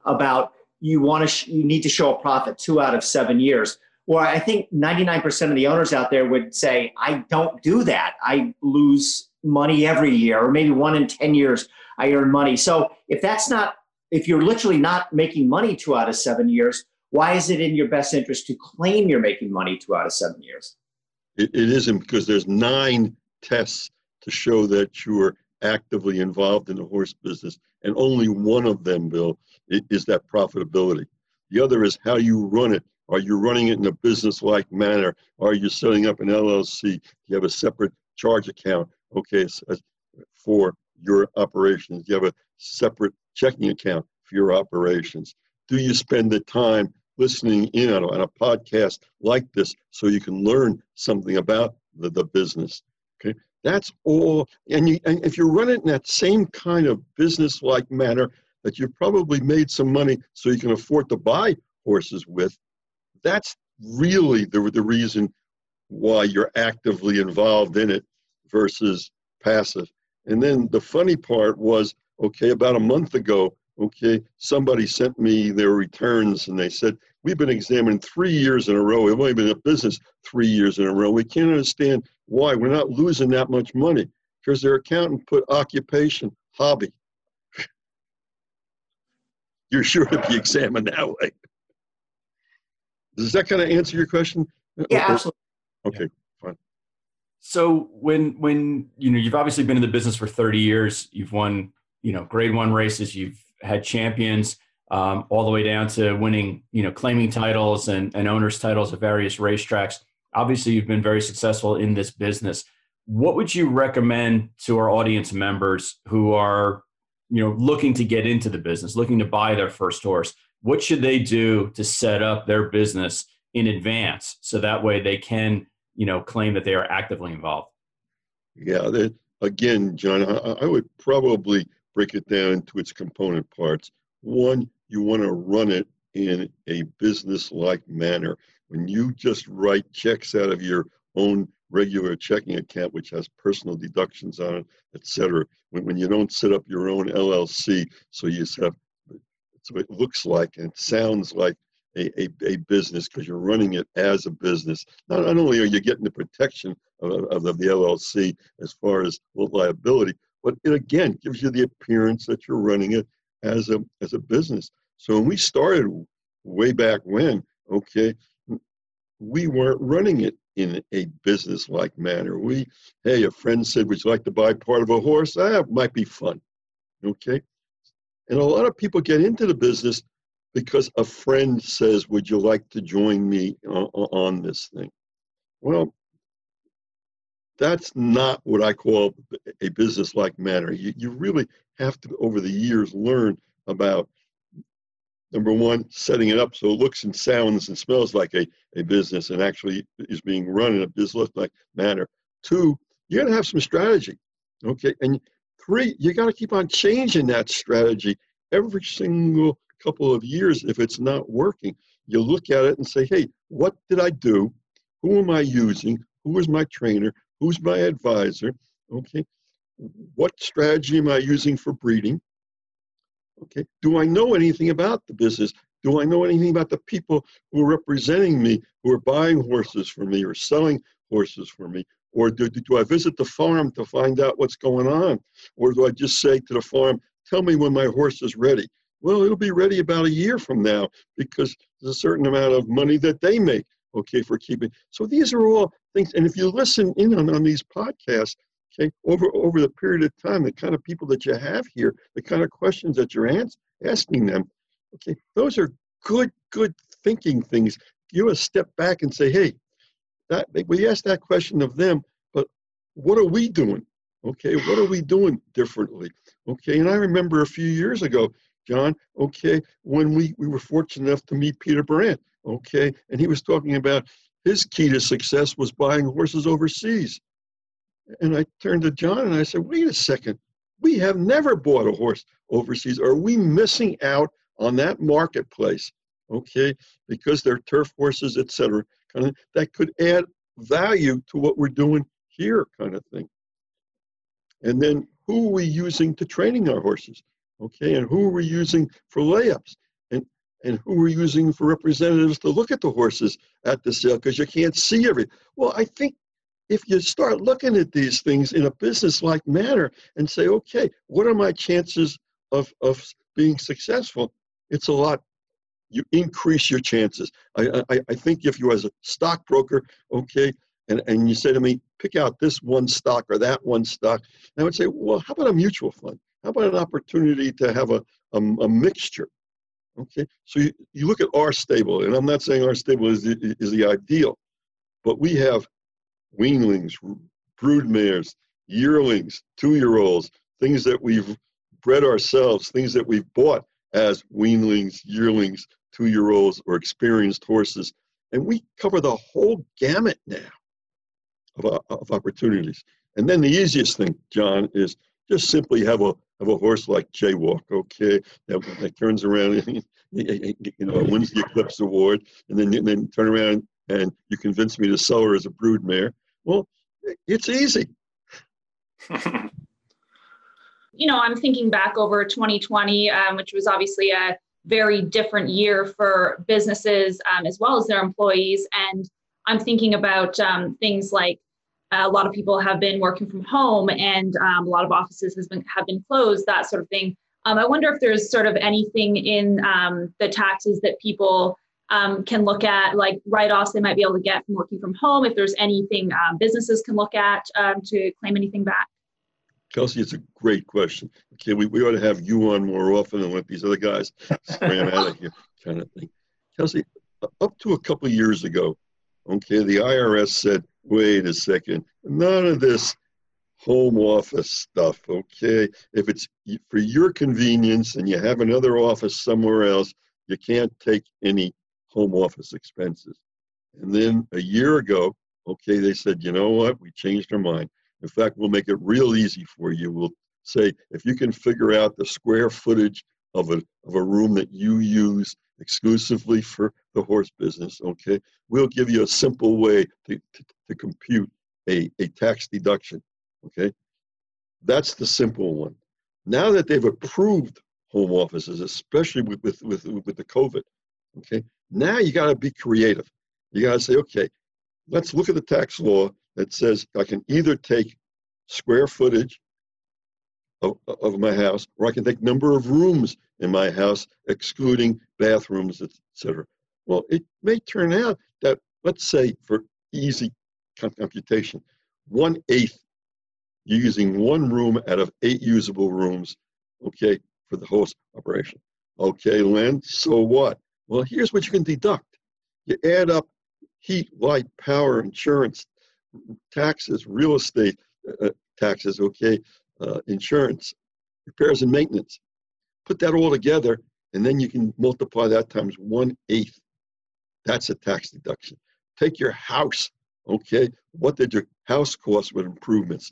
about you need to show a profit 2 out of 7 years. Or I think 99% of the owners out there would say, I don't do that. I lose money every year, or maybe 1 in 10 years I earn money. So if you're literally not making money 2 out of 7 years, why is it in your best interest to claim you're making money 2 out of 7 years? It isn't, because there's 9 tests to show that you're actively involved in the horse business, and only one of them, Bill, is that profitability. The other is how you run it. Are you running it in a business-like manner? Are you setting up an LLC? Do you have a separate charge account, for your operations? Do you have a separate checking account for your operations? Do you spend the time listening in on a podcast like this so you can learn something about the business? Okay, that's all. And if you run it in that same kind of business-like manner that you've probably made some money so you can afford to buy horses with, that's really the reason why you're actively involved in it versus passive. And then the funny part was, about a month ago, somebody sent me their returns, and they said, we've been examined 3 years in a row. We've only been in business 3 years in a row. We can't understand why we're not losing that much money, because their accountant put occupation, hobby. You're sure to be examined that way. Does that kind of answer your question? Yeah, absolutely. Okay, fine. So when you've obviously been in the business for 30 years, you've won, grade 1 races, you've had champions, all the way down to winning, claiming titles and owners titles at various racetracks. Obviously, you've been very successful in this business. What would you recommend to our audience members who are, looking to get into the business, looking to buy their first horse? What should they do to set up their business in advance so that way they can, claim that they are actively involved? Yeah, again, John, I would probably break it down into its component parts. One, you want to run it in a business-like manner. When you just write checks out of your own regular checking account, which has personal deductions on it, et cetera, when you don't set up your own LLC, so you set up, so it looks like and it sounds like a business, because you're running it as a business. Not only are you getting the protection of the LLC as far as liability, but it again gives you the appearance that you're running it as a business. So when we started way back when, we weren't running it in a business-like manner. Hey, a friend said, would you like to buy part of a horse? It might be fun, And a lot of people get into the business because a friend says, would you like to join me on this thing? Well, that's not what I call a business-like manner. You really have to, over the years, learn about, number one, setting it up so it looks and sounds and smells like a business and actually is being run in a business-like manner. 2, you got to have some strategy, And 3, you got to keep on changing that strategy every single couple of years if it's not working. You look at it and say, hey, what did I do? Who am I using? Who is my trainer? Who's my advisor? What strategy am I using for breeding? Do I know anything about the business? Do I know anything about the people who are representing me, who are buying horses for me or selling horses for me? Or do I visit the farm to find out what's going on? Or do I just say to the farm, tell me when my horse is ready? Well, it'll be ready about a year from now, because there's a certain amount of money that they make, for keeping. So these are all things. And if you listen in on these podcasts, over the period of time, the kind of people that you have here, the kind of questions that you're asking them, those are good thinking things. You want to step back and say, hey, we asked that question of them, but what are we doing? What are we doing differently? And I remember a few years ago, John, when we were fortunate enough to meet Peter Brandt, and he was talking about his key to success was buying horses overseas. And I turned to John and I said, wait a second, we have never bought a horse overseas. Are we missing out on that marketplace? Because they're turf horses, et cetera, that could add value to what we're doing here, kind of thing. And then who are we using to training our horses? And who are we using for layups? And who we're using for representatives to look at the horses at the sale because you can't see everything. Well, I think if you start looking at these things in a business-like manner and say, okay, what are my chances of being successful? It's a lot. You increase your chances. I think if you as a stockbroker, okay, and you say to me, pick out this one stock or that one stock, and I would say, well, how about a mutual fund? How about an opportunity to have a mixture? Okay, so you look at our stable, and I'm not saying our stable is the ideal, but we have weanlings, brood mares, yearlings, 2-year-olds, things that we've bred ourselves, things that we've bought as weanlings, yearlings, 2-year-olds, or experienced horses. And we cover the whole gamut now of opportunities. And then the easiest thing, John, is just simply have a horse like Jaywalk, okay, that turns around and wins the Eclipse Award, and then turn around and you convince me to sell her as a brood mare. Well, it's easy. I'm thinking back over 2020, which was obviously a very different year for businesses as well as their employees. And I'm thinking about things like a lot of people have been working from home, and a lot of offices have been closed, that sort of thing. I wonder if there's sort of anything in the taxes that people can look at, like write-offs they might be able to get from working from home, if there's anything businesses can look at to claim anything back. Kelsey, it's a great question. Okay, we ought to have you on more often and let these other guys scram out of here, kind of thing. Kelsey, up to a couple of years ago, okay, the IRS said, wait a second, none of this home office stuff, okay? If it's for your convenience and you have another office somewhere else, you can't take any home office expenses. And then a year ago, okay, they said, you know what, we changed our mind. In fact, we'll make it real easy for you. We'll say, if you can figure out the square footage of a room that you use exclusively for the horse business, okay, we'll give you a simple way to compute a tax deduction, okay? That's the simple one. Now that they've approved home offices, especially with the COVID, okay, now you got to be creative. You got to say, okay, let's look at the tax law that says I can either take square footage of my house, or I can take number of rooms in my house, excluding bathrooms, etc. Well, it may turn out that, let's say, for easy computation, 1/8, you're using 1 room out of 8 usable rooms, okay, for the horse operation. Okay, Len, so what? Well, here's what you can deduct. You add up heat, light, power, insurance, taxes, real estate taxes, okay, insurance, repairs and maintenance. Put that all together, and then you can multiply that times 1/8. That's a tax deduction. Take your house, okay, what did your house cost with improvements?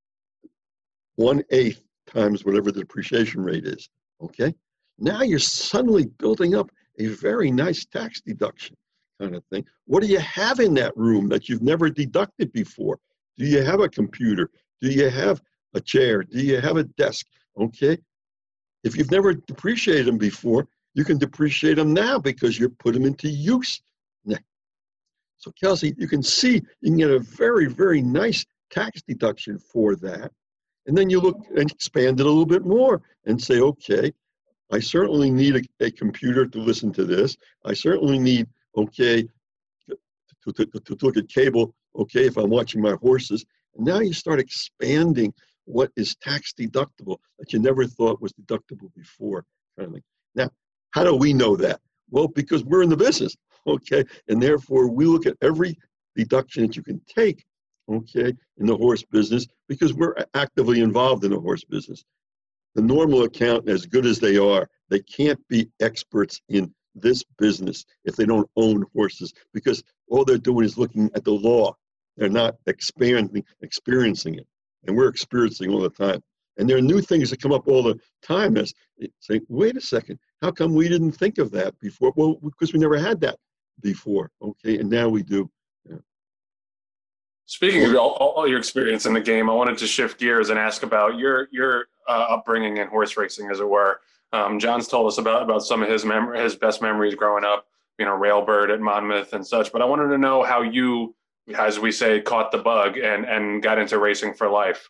1/8 times whatever the depreciation rate is, okay? Now you're suddenly building up a very nice tax deduction kind of thing. What do you have in that room that you've never deducted before? Do you have a computer? Do you have a chair? Do you have a desk? Okay. If you've never depreciated them before, you can depreciate them now because you put them into use now. So Kelsey, you can see you can get a very, very nice tax deduction for that. And then you look and expand it a little bit more and say, okay, I certainly need a computer to listen to this. I certainly need, okay, to look at cable, okay, if I'm watching my horses. And now you start expanding what is tax deductible that you never thought was deductible before, kind of thing. Now, how do we know that? Well, because we're in the business, okay? And therefore, we look at every deduction that you can take, okay, in the horse business, because we're actively involved in the horse business. The normal accountant, as good as they are, they can't be experts in this business if they don't own horses, because all they're doing is looking at the law. They're not experiencing it. And we're experiencing all the time. And there are new things that come up all the time as say, wait a second, how come we didn't think of that before? Well, because we never had that before, okay, and now we do. Yeah. Speaking of all your experience in the game, I wanted to shift gears and ask about your upbringing in horse racing, as it were. John's told us about some of his best memories growing up, being a railbird at Monmouth and such. But I wanted to know how you, as we say, caught the bug and got into racing for life.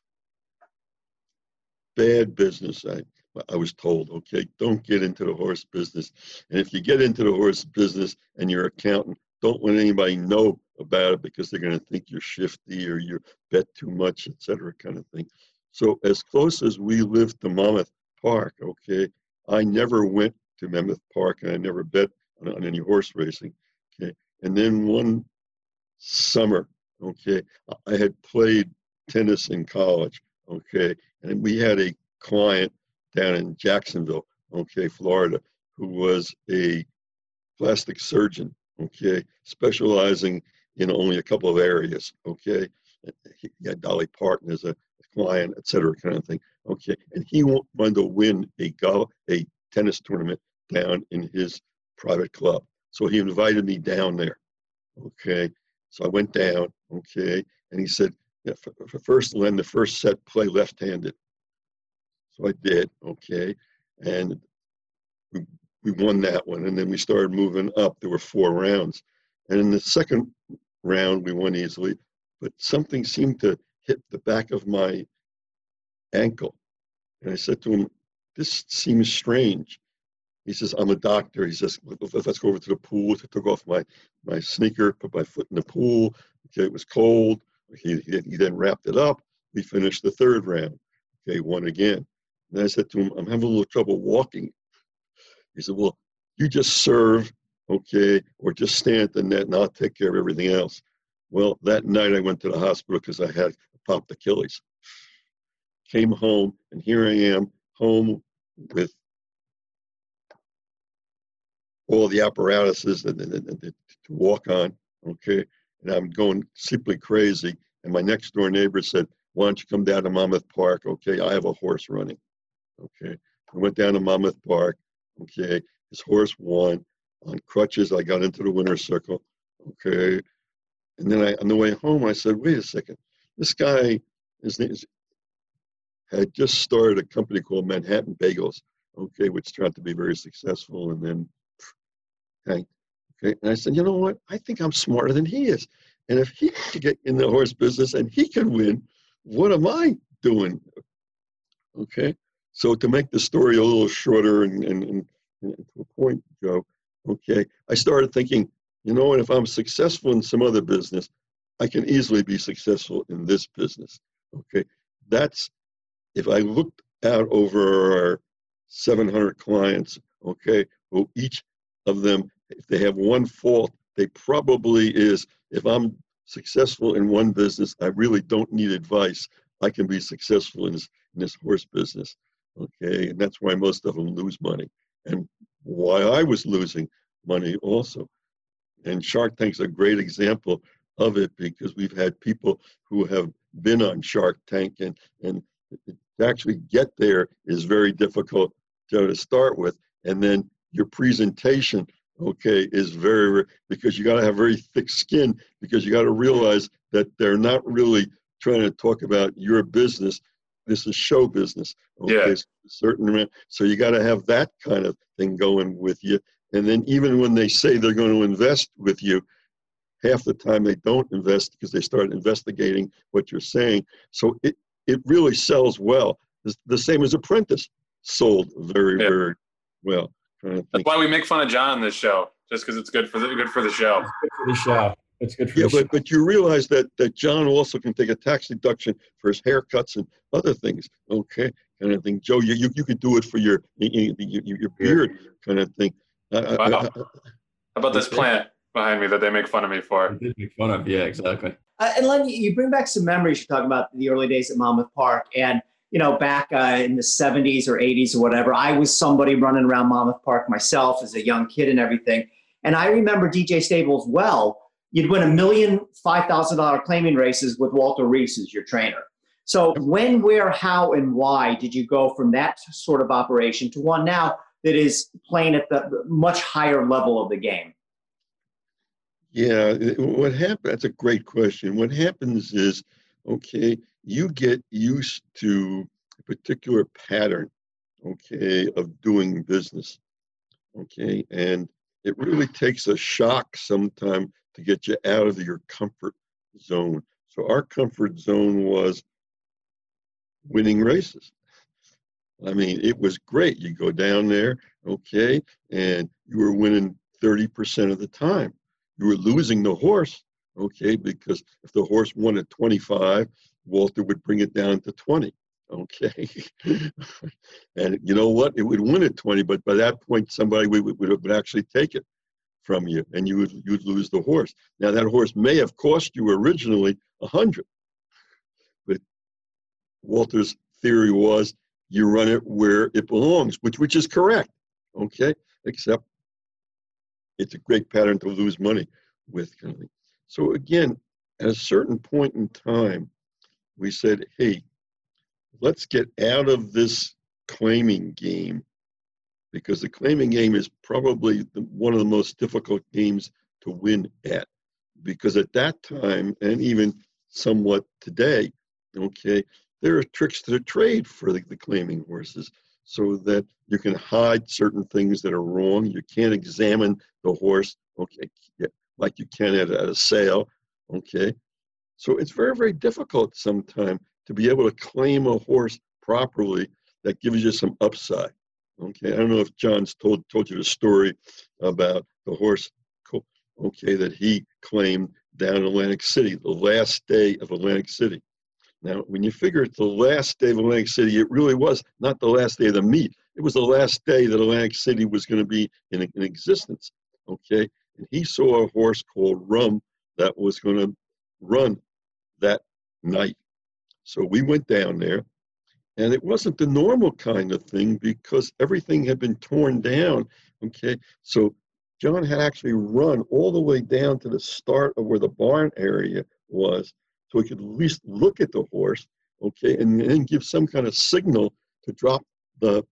Bad business. I was told, okay, don't get into the horse business. And if you get into the horse business and you're an accountant, don't let anybody know about it because they're going to think you're shifty or you bet too much, et cetera, kind of thing. So as close as we lived to Monmouth Park, okay, I never went to Monmouth Park and I never bet on any horse racing, okay. And then one summer, okay, I had played tennis in college, okay, and we had a client down in Jacksonville, okay, Florida, who was a plastic surgeon, okay, specializing in only a couple of areas, okay. He had Dolly Parton as a client, et cetera, kind of thing, okay. And he wanted to win a tennis tournament down in his private club. So he invited me down there, okay. So I went down, okay, and he said, yeah, for first, Len, the first set, play left-handed. So I did, okay, and we won that one, and then we started moving up. There were 4 rounds, and in the second round, we won easily, but something seemed to hit the back of my ankle, and I said to him, this seems strange. He says, I'm a doctor. He says, let's go over to the pool. I took off my sneaker, put my foot in the pool. Okay, it was cold. He then wrapped it up. We finished the 3rd round. Okay, won again. And I said to him, I'm having a little trouble walking. He said, well, you just serve, okay, or just stand at the net and I'll take care of everything else. Well, that night I went to the hospital because I had popped Achilles. Came home, and here I am, home with all the apparatuses to walk on, okay? And I'm going simply crazy. And my next door neighbor said, why don't you come down to Monmouth Park? Okay, I have a horse running, okay? I went down to Monmouth Park, okay? His horse won. On crutches, I got into the winner's circle, okay? And then on the way home, I said, wait a second. This guy had just started a company called Manhattan Bagels, okay, which turned out to be very successful, and then tanked. Okay, and I said, you know what? I think I'm smarter than he is. And if he can get in the horse business and he can win, what am I doing? Okay, so to make the story a little shorter and to a point, Joe, okay, I started thinking, you know what, if I'm successful in some other business, I can easily be successful in this business. Okay, that's, if I looked out over our 700 clients, okay, well, each of them, if they have one fault, they probably is, if I'm successful in one business, I really don't need advice. I can be successful in this horse business, okay? And that's why most of them lose money, and why I was losing money also. And Shark Tank's a great example of it, because we've had people who have been on Shark Tank, and to actually get there is very difficult to start with. And then your presentation, okay, is very, because you got to have very thick skin, because you got to realize that they're not really trying to talk about your business. This is show business, okay? Yeah. Certain amount. So you got to have that kind of thing going with you. And then even when they say they're going to invest with you, half the time they don't invest because they start investigating what you're saying. So it really sells well. It's the same as Apprentice sold very, very well. That's why we make fun of John on this show, just because it's good for the show. It's good for the show. It's good for the show. But you realize that John also can take a tax deduction for his haircuts and other things, okay, kind of thing. Joe, you could do it for your beard kind of thing. Wow. How about this plant behind me that they make fun of me for? They make fun of, yeah, exactly. And Len, you bring back some memories. You're talking about the early days at Monmouth Park, and you know, back in the 70s or 80s or whatever, I was somebody running around Monmouth Park myself as a young kid and everything. And I remember DJ Stables well. You'd win $1 million, $5,000 claiming races with Walter Reese as your trainer. So when, where, how, and why did you go from that sort of operation to one now that is playing at the much higher level of the game? Yeah, what happened, that's a great question. What happens is, okay, you get used to a particular pattern, okay, of doing business, okay? And it really takes a shock sometime to get you out of your comfort zone. So our comfort zone was winning races. I mean, it was great. You go down there, okay, and you were winning 30% of the time. You were losing the horse, okay, because if the horse won at 25, Walter would bring it down to 20, okay. And you know what? It would win at 20, but by that point, somebody would actually take it from you, and you'd lose the horse. Now, that horse may have cost you originally 100, but Walter's theory was you run it where it belongs, which is correct, okay? Except it's a great pattern to lose money with. So again, at a certain point in time, we said, hey, let's get out of this claiming game, because the claiming game is probably one of the most difficult games to win at. Because at that time, and even somewhat today, okay, there are tricks to the trade for the claiming horses, so that you can hide certain things that are wrong. You can't examine the horse, okay, like you can at a sale, okay. So it's very, very difficult sometimes to be able to claim a horse properly that gives you some upside, okay. I don't know if John's told you the story about the horse, okay, that he claimed down in Atlantic City, the last day of Atlantic City. Now, when you figure it's the last day of Atlantic City, it really was not the last day of the meet. It was the last day that Atlantic City was going to be in existence, okay? And he saw a horse called Rum that was going to run that night. So we went down there, and it wasn't the normal kind of thing because everything had been torn down, okay? So John had actually run all the way down to the start of where the barn area was, so he could at least look at the horse, okay, and then give some kind of signal to drop the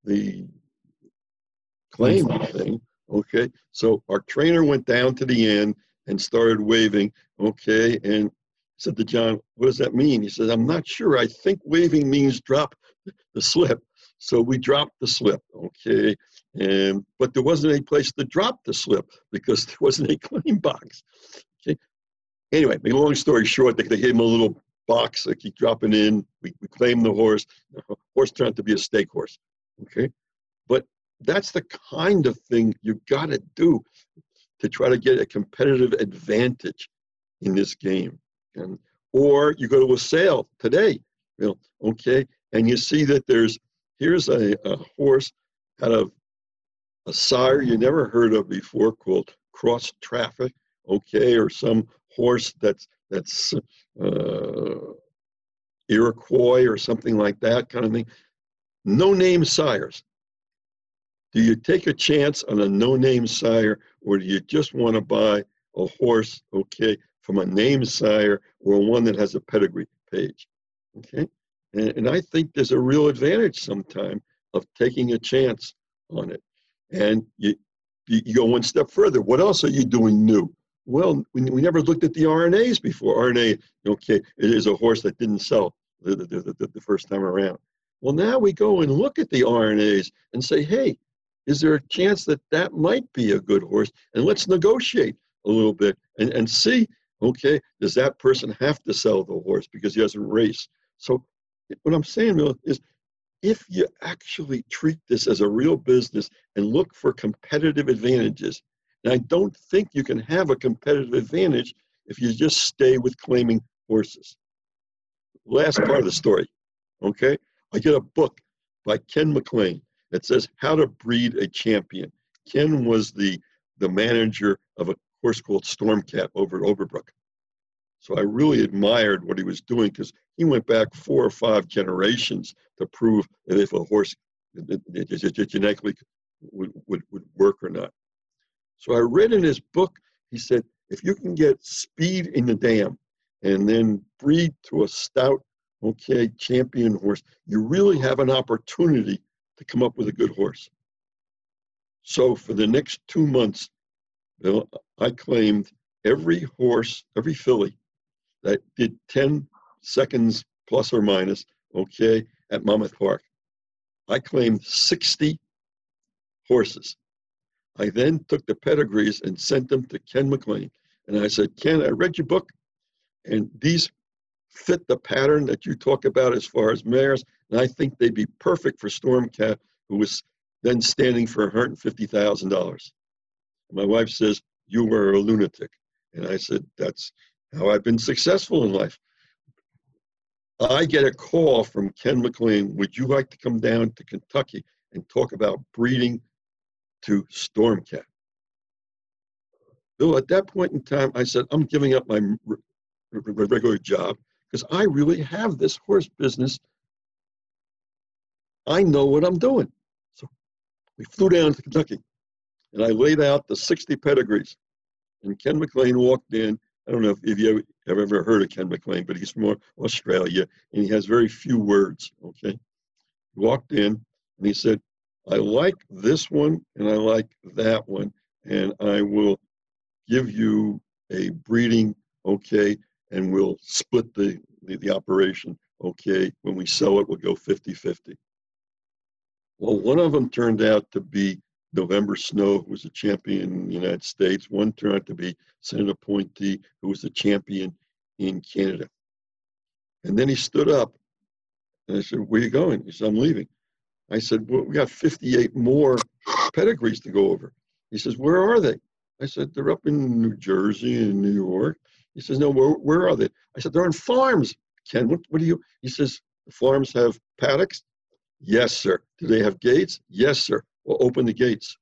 claim thing, okay. So our trainer went down to the end and started waving, okay, and said to John, what does that mean? He says, I'm not sure. I think waving means drop the slip. So we dropped the slip, okay, but there wasn't any place to drop the slip because there wasn't a claim box, okay. Anyway, make a long story short, they gave him a little box, they keep dropping in, we claimed the horse. The horse turned out to be a stake horse, okay? But that's the kind of thing you got to do to try to get a competitive advantage in this game. Or you go to a sale today, okay, and you see that here's a horse out of a sire you never heard of before called Cross Traffic, okay, or some horse that's Iroquois or something like that kind of thing. No-name sires. Do you take a chance on a no-name sire, or do you just want to buy a horse, okay, from a name sire or one that has a pedigree page, okay? And I think there's a real advantage sometime of taking a chance on it. And you go one step further. What else are you doing new? Well, we never looked at the RNAs before. RNA, okay, it is a horse that didn't sell the first time around. Well, now we go and look at the RNAs and say, hey, is there a chance that that might be a good horse? And let's negotiate a little bit and see, okay, does that person have to sell the horse because he hasn't raced? So what I'm saying is, if you actually treat this as a real business and look for competitive advantages, and I don't think you can have a competitive advantage if you just stay with claiming horses. Last part of the story, okay? I get a book by Ken McLean that says How to Breed a Champion. Ken was the manager of a horse called Stormcat over at Overbrook. So I really admired what he was doing because he went back 4 or 5 generations to prove that if a horse genetically would work or not. So I read in his book, he said, if you can get speed in the dam and then breed to a stout, okay, champion horse, you really have an opportunity to come up with a good horse. So for the next 2 months, I claimed every horse, every filly that did 10 seconds plus or minus, okay, at Monmouth Park. I claimed 60 horses. I then took the pedigrees and sent them to Ken McLean. And I said, Ken, I read your book, and these fit the pattern that you talk about as far as mares, and I think they'd be perfect for Stormcat, who was then standing for $150,000. My wife says, you were a lunatic. And I said, that's how I've been successful in life. I get a call from Ken McLean, would you like to come down to Kentucky and talk about breeding to Stormcat? Bill, at that point in time, I said, I'm giving up my regular job because I really have this horse business. I know what I'm doing. So we flew down to Kentucky, and I laid out the 60 pedigrees. And Ken McLean walked in. I don't know if you have ever heard of Ken McLean, but he's from Australia, and he has very few words, okay? He walked in, and he said, I like this one, and I like that one, and I will give you a breeding, okay, and we'll split the operation, okay? When we sell it, we'll go 50-50. Well, one of them turned out to be November Snow, who was a champion in the United States. One turned out to be Senator Pointee, who was a champion in Canada. And then he stood up, and I said, where are you going? He said, I'm leaving. I said, well, we got 58 more pedigrees to go over. He says, where are they? I said, they're up in New Jersey and New York. He says, no, where are they? I said, they're on farms. Ken, what do you? He says, the farms have paddocks? Yes, sir. Do they have gates? Yes, sir. Well, open the gates.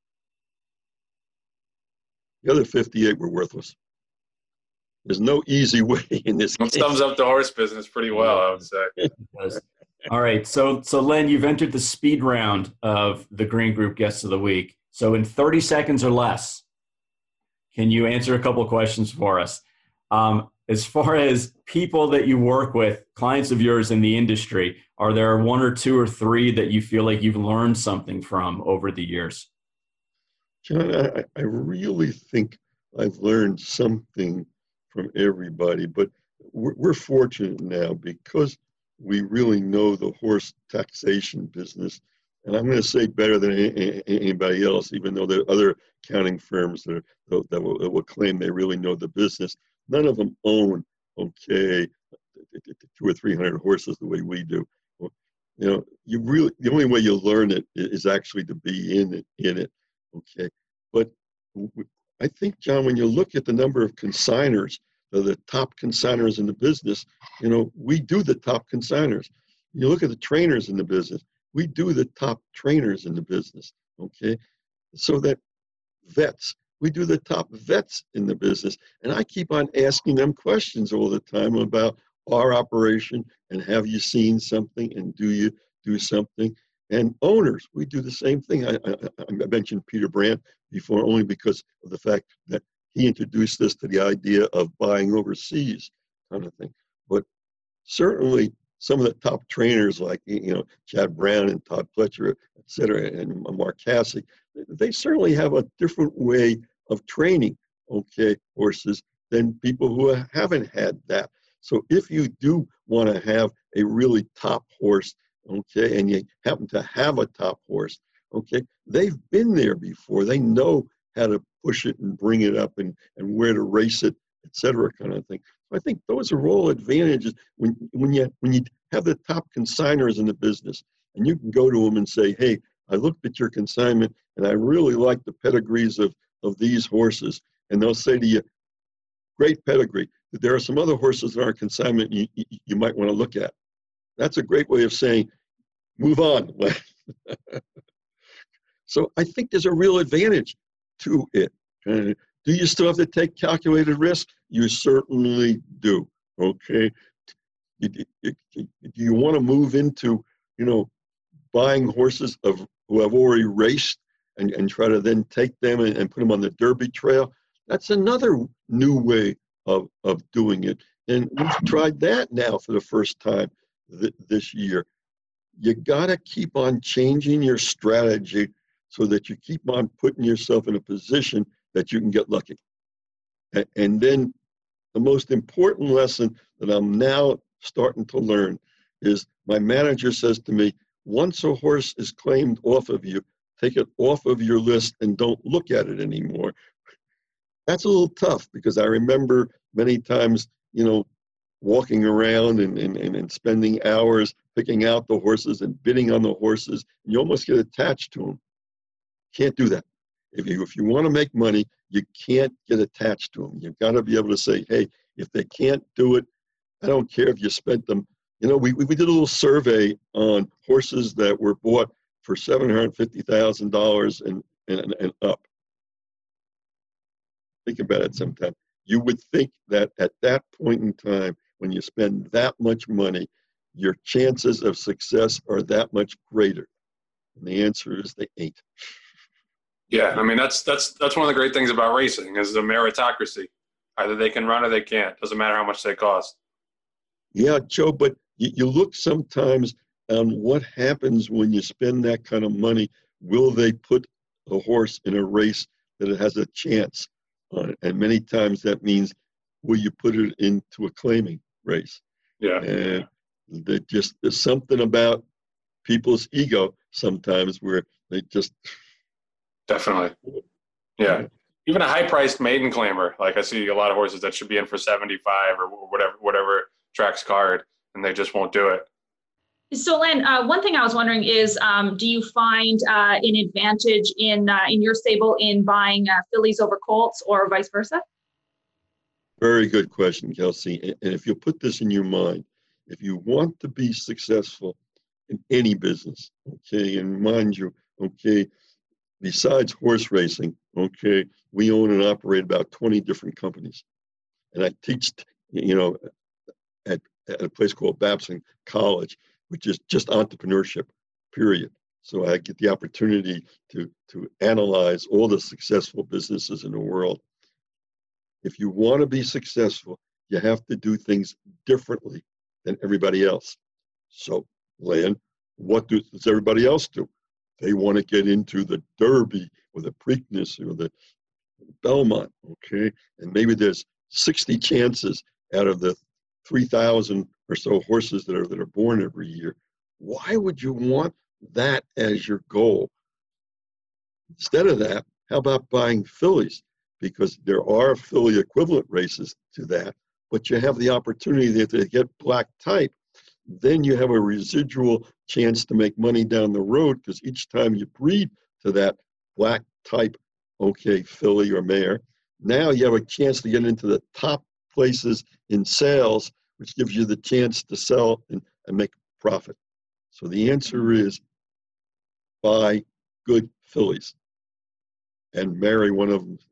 The other 58 were worthless. There's no easy way in this. That sums up the horse business pretty well, I would say. All right. So Len, you've entered the speed round of the Green Group Guests of the Week. So in 30 seconds or less, can you answer a couple of questions for us? As far as people that you work with, clients of yours in the industry, are there one or two or three that you feel like you've learned something from over the years? John, I really think I've learned something from everybody, but we're fortunate now because we really know the horse taxation business. And I'm going to say better than anybody else, even though there are other accounting firms that will claim they really know the business. None of them own, okay, 200 or 300 horses the way we do. You know, the only way you learn it is actually to be in it, okay. But I think, John, when you look at the number of consigners, the top consigners in the business, you know, we do the top consigners. You look at the trainers in the business, we do the top trainers in the business, okay? So that vets, we do the top vets in the business. And I keep on asking them questions all the time about our operation and have you seen something and do you do something? And owners, we do the same thing. I mentioned Peter Brandt before only because of the fact that he introduced us to the idea of buying overseas kind of thing. But certainly some of the top trainers like, you know, Chad Brown and Todd Pletcher, et cetera, and Mark Cassidy, they certainly have a different way of training, okay, horses than people who haven't had that. So if you do want to have a really top horse, okay, and you happen to have a top horse, okay, they've been there before. They know how to push it and bring it up and where to race it, et cetera, kind of thing. So I think those are all advantages when you have the top consigners in the business and you can go to them and say, hey, I looked at your consignment and I really like the pedigrees of these horses. And they'll say to you, great pedigree. There are some other horses that are consignment you might want to look at. That's a great way of saying, move on. So I think there's a real advantage to it. Do you still have to take calculated risk? You certainly do, okay? Do you want to move into, you know, buying horses who have already raced and try to then take them and put them on the Derby trail? That's another new way of doing it. And we've tried that now for the first time this year. You got to keep on changing your strategy so that you keep on putting yourself in a position that you can get lucky. And then the most important lesson that I'm now starting to learn is my manager says to me, once a horse is claimed off of you, take it off of your list and don't look at it anymore. That's a little tough because I remember many times, walking around and spending hours picking out the horses and bidding on the horses, and you almost get attached to them. Can't do that. If you want to make money, you can't get attached to them. You've got to be able to say, hey, if they can't do it, I don't care if you spent them. We did a little survey on horses that were bought for $750,000 and up. Think about it sometime. You would think that at that point in time, when you spend that much money, your chances of success are that much greater. And the answer is they ain't. Yeah, I mean, that's one of the great things about racing is the meritocracy. Either they can run or they can't. Doesn't matter how much they cost. Yeah, Joe, but you look sometimes on what happens when you spend that kind of money. Will they put a horse in a race that it has a chance on it? And many times that means, will you put it into a claiming race? Yeah. And there's something about people's ego sometimes where they just... Definitely. Yeah. Even a high-priced maiden claimer, like I see a lot of horses that should be in for 75 or whatever track's card, and they just won't do it. So, Len, one thing I was wondering is, do you find an advantage in your stable in buying fillies over colts or vice versa? Very good question, Kelsey. And if you put this in your mind, if you want to be successful in any business, okay, and mind you, okay, besides horse racing, okay, we own and operate about 20 different companies. And I teach, at a place called Babson College, which is just entrepreneurship, period. So I get the opportunity to analyze all the successful businesses in the world. If you want to be successful, you have to do things differently than everybody else. So, Len, what does everybody else do? They want to get into the Derby or the Preakness or the Belmont, okay? And maybe there's 60 chances out of the 3,000 or so horses that are born every year. Why would you want that as your goal? Instead of that, how about buying fillies? Because there are filly equivalent races to that, but you have the opportunity that if they get black type, then you have a residual chance to make money down the road because each time you breed to that black type, okay, filly or mare, now you have a chance to get into the top places in sales, which gives you the chance to sell and make profit. So the answer is buy good fillies and marry one of them.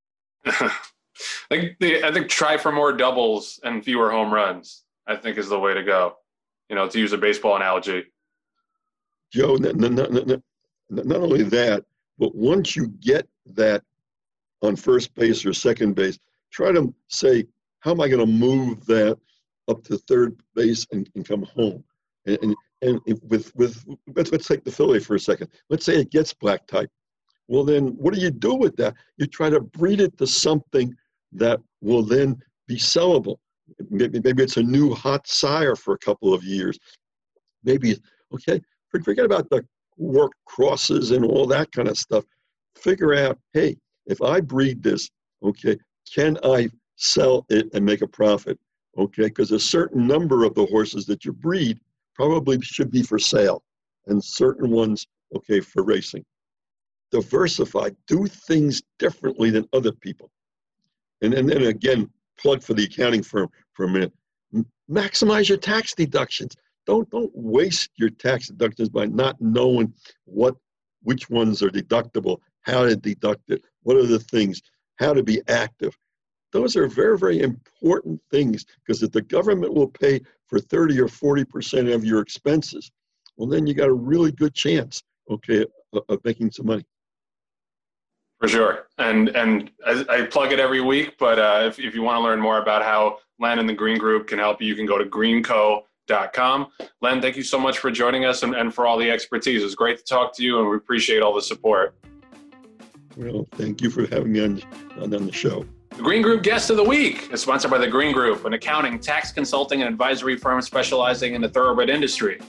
I think try for more doubles and fewer home runs, I think is the way to go. To use a baseball analogy. Joe, not only that, but once you get that on first base or second base, try to say, how am I going to move that up to third base and come home? And let's take the filly for a second. Let's say it gets black type. Well, then what do you do with that? You try to breed it to something that will then be sellable. Maybe it's a new hot sire for a couple of years. Maybe, okay, forget about the work crosses and all that kind of stuff. Figure out, hey, if I breed this, okay, can I sell it and make a profit? Okay, because a certain number of the horses that you breed probably should be for sale and certain ones, okay, for racing. Diversify, do things differently than other people. And then again, plug for the accounting firm for a minute. Maximize your tax deductions. Don't waste your tax deductions by not knowing which ones are deductible, how to deduct it, what are the things, how to be active. Those are very, very important things because if the government will pay for 30 or 40% of your expenses, well, then you got a really good chance, okay, of making some money. For sure. And I plug it every week, but if you want to learn more about how Len and the Green Group can help you can go to greenco.com. Len, thank you so much for joining us and for all the expertise. It was great to talk to you, and we appreciate all the support. Well, thank you for having me on the show. The Green Group Guest of the Week is sponsored by the Green Group, an accounting, tax consulting, and advisory firm specializing in the thoroughbred industry.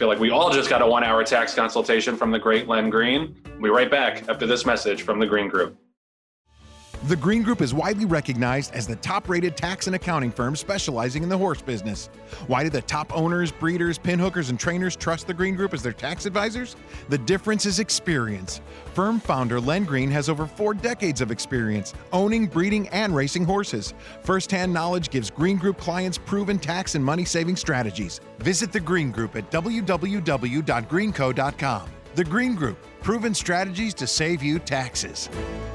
feel like we all just got a 1-hour tax consultation from the great Len Green. We'll be right back after this message from the Green Group. The Green Group is widely recognized as the top-rated tax and accounting firm specializing in the horse business. Why do the top owners, breeders, pinhookers, and trainers trust the Green Group as their tax advisors? The difference is experience. Firm founder Len Green has over 4 decades of experience owning, breeding, and racing horses. First-hand knowledge gives Green Group clients proven tax and money-saving strategies. Visit the Green Group at www.greenco.com. The Green Group, proven strategies to save you taxes.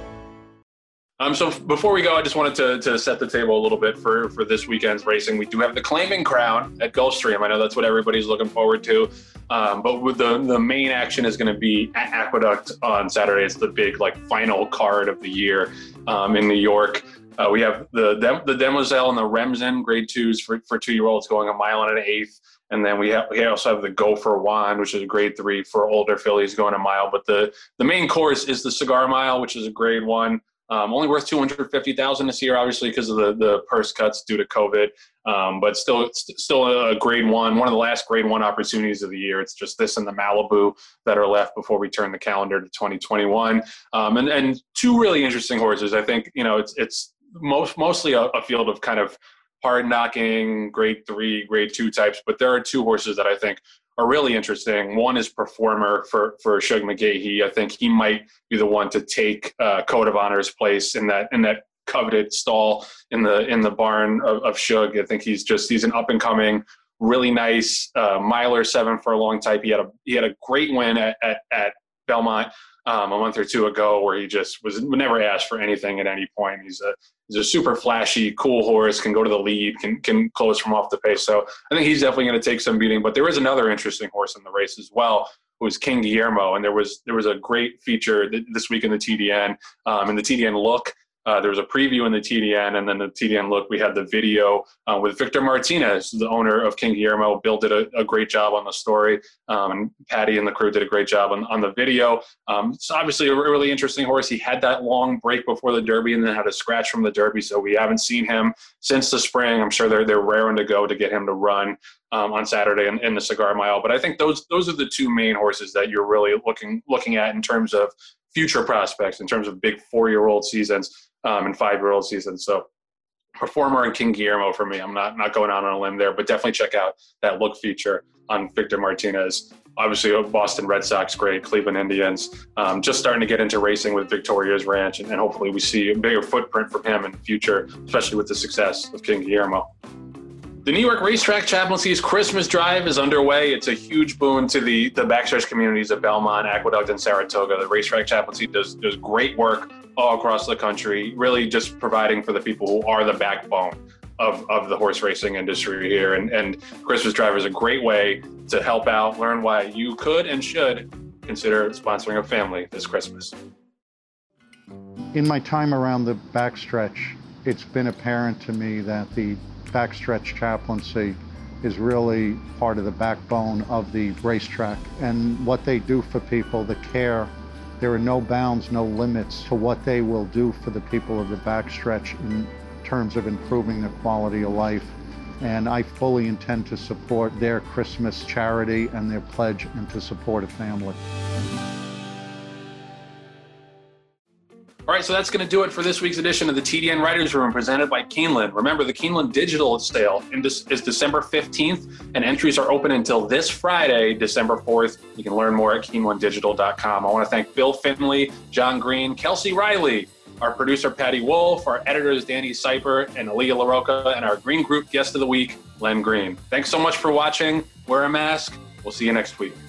So before we go, I just wanted to set the table a little bit for this weekend's racing. We do have the Claiming Crown at Gulfstream. I know that's what everybody's looking forward to. But with the main action is going to be at Aqueduct on Saturday. It's the big final card of the year in New York. We have the Demoiselle and the Remsen Grade 2s for 2-year-olds going 1 1/8 miles. And then we also have the Go for Wand, which is a Grade 3 for older fillies going 1 mile. But the main course is the Cigar Mile, which is a Grade 1. Only worth $250,000 this year, obviously, because of the purse cuts due to COVID. But still a Grade 1, one of the last Grade 1 opportunities of the year. It's just this and the Malibu that are left before we turn the calendar to 2021. And 2 really interesting horses. I think it's mostly a field of kind of hard-knocking Grade 3, Grade 2 types. But there are 2 horses that I think are really interesting. One is Performer for Shug McGaughey. I think he might be the one to take Code of Honor's place in that coveted stall in the barn of Shug. I think he's an up and coming, really nice miler 7 furlong type. He had a great win at Belmont a month or 2 ago, where he just never asked for anything at any point. He's a super flashy, cool horse, can go to the lead, can close from off the pace. So I think he's definitely going to take some beating. But there is another interesting horse in the race as well, who was King Guillermo. And there was a great feature this week in the TDN. In the TDN Look, there was a preview in the TDN, and then the TDN Look, we had the video with Victor Martinez, the owner of King Guillermo. Bill did a great job on the story, and Patty and the crew did a great job on the video. It's obviously a really interesting horse. He had that long break before the Derby and then had a scratch from the Derby, so we haven't seen him since the spring. I'm sure they're raring to go to get him to run on Saturday in the Cigar Mile. But I think those are the 2 main horses that you're really looking at in terms of future prospects, in terms of big 4-year-old seasons and 5-year-old seasons. So Performer and King Guillermo for me. I'm not going out on a limb there, but definitely check out that Look feature on Victor Martinez. Obviously, a Boston Red Sox great, Cleveland Indians, just starting to get into racing with Victoria's Ranch, and hopefully we see a bigger footprint from him in the future, especially with the success of King Guillermo. The New York Racetrack Chaplaincy's Christmas Drive is underway. It's a huge boon to the backstretch communities of Belmont, Aqueduct, and Saratoga. The Racetrack Chaplaincy does great work all across the country, really just providing for the people who are the backbone of the horse racing industry here. And Christmas Drive is a great way to help out, learn why you could and should consider sponsoring a family this Christmas. In my time around the backstretch, it's been apparent to me that the backstretch chaplaincy is really part of the backbone of the racetrack, and what they do for people, the care, there are no bounds, no limits to what they will do for the people of the backstretch in terms of improving their quality of life. And I fully intend to support their Christmas charity and their pledge and to support a family. All right, so that's going to do it for this week's edition of the TDN Writers Room presented by Keeneland. Remember, the Keeneland digital sale is December 15th, and entries are open until this Friday, December 4th. You can learn more at keenelanddigital.com. I want to thank Bill Finley, John Green, Kelsey Riley, our producer, Patty Wolf, our editors, Danny Seiper and Aaliyah LaRocca, and our Green Group guest of the week, Len Green. Thanks so much for watching. Wear a mask. We'll see you next week.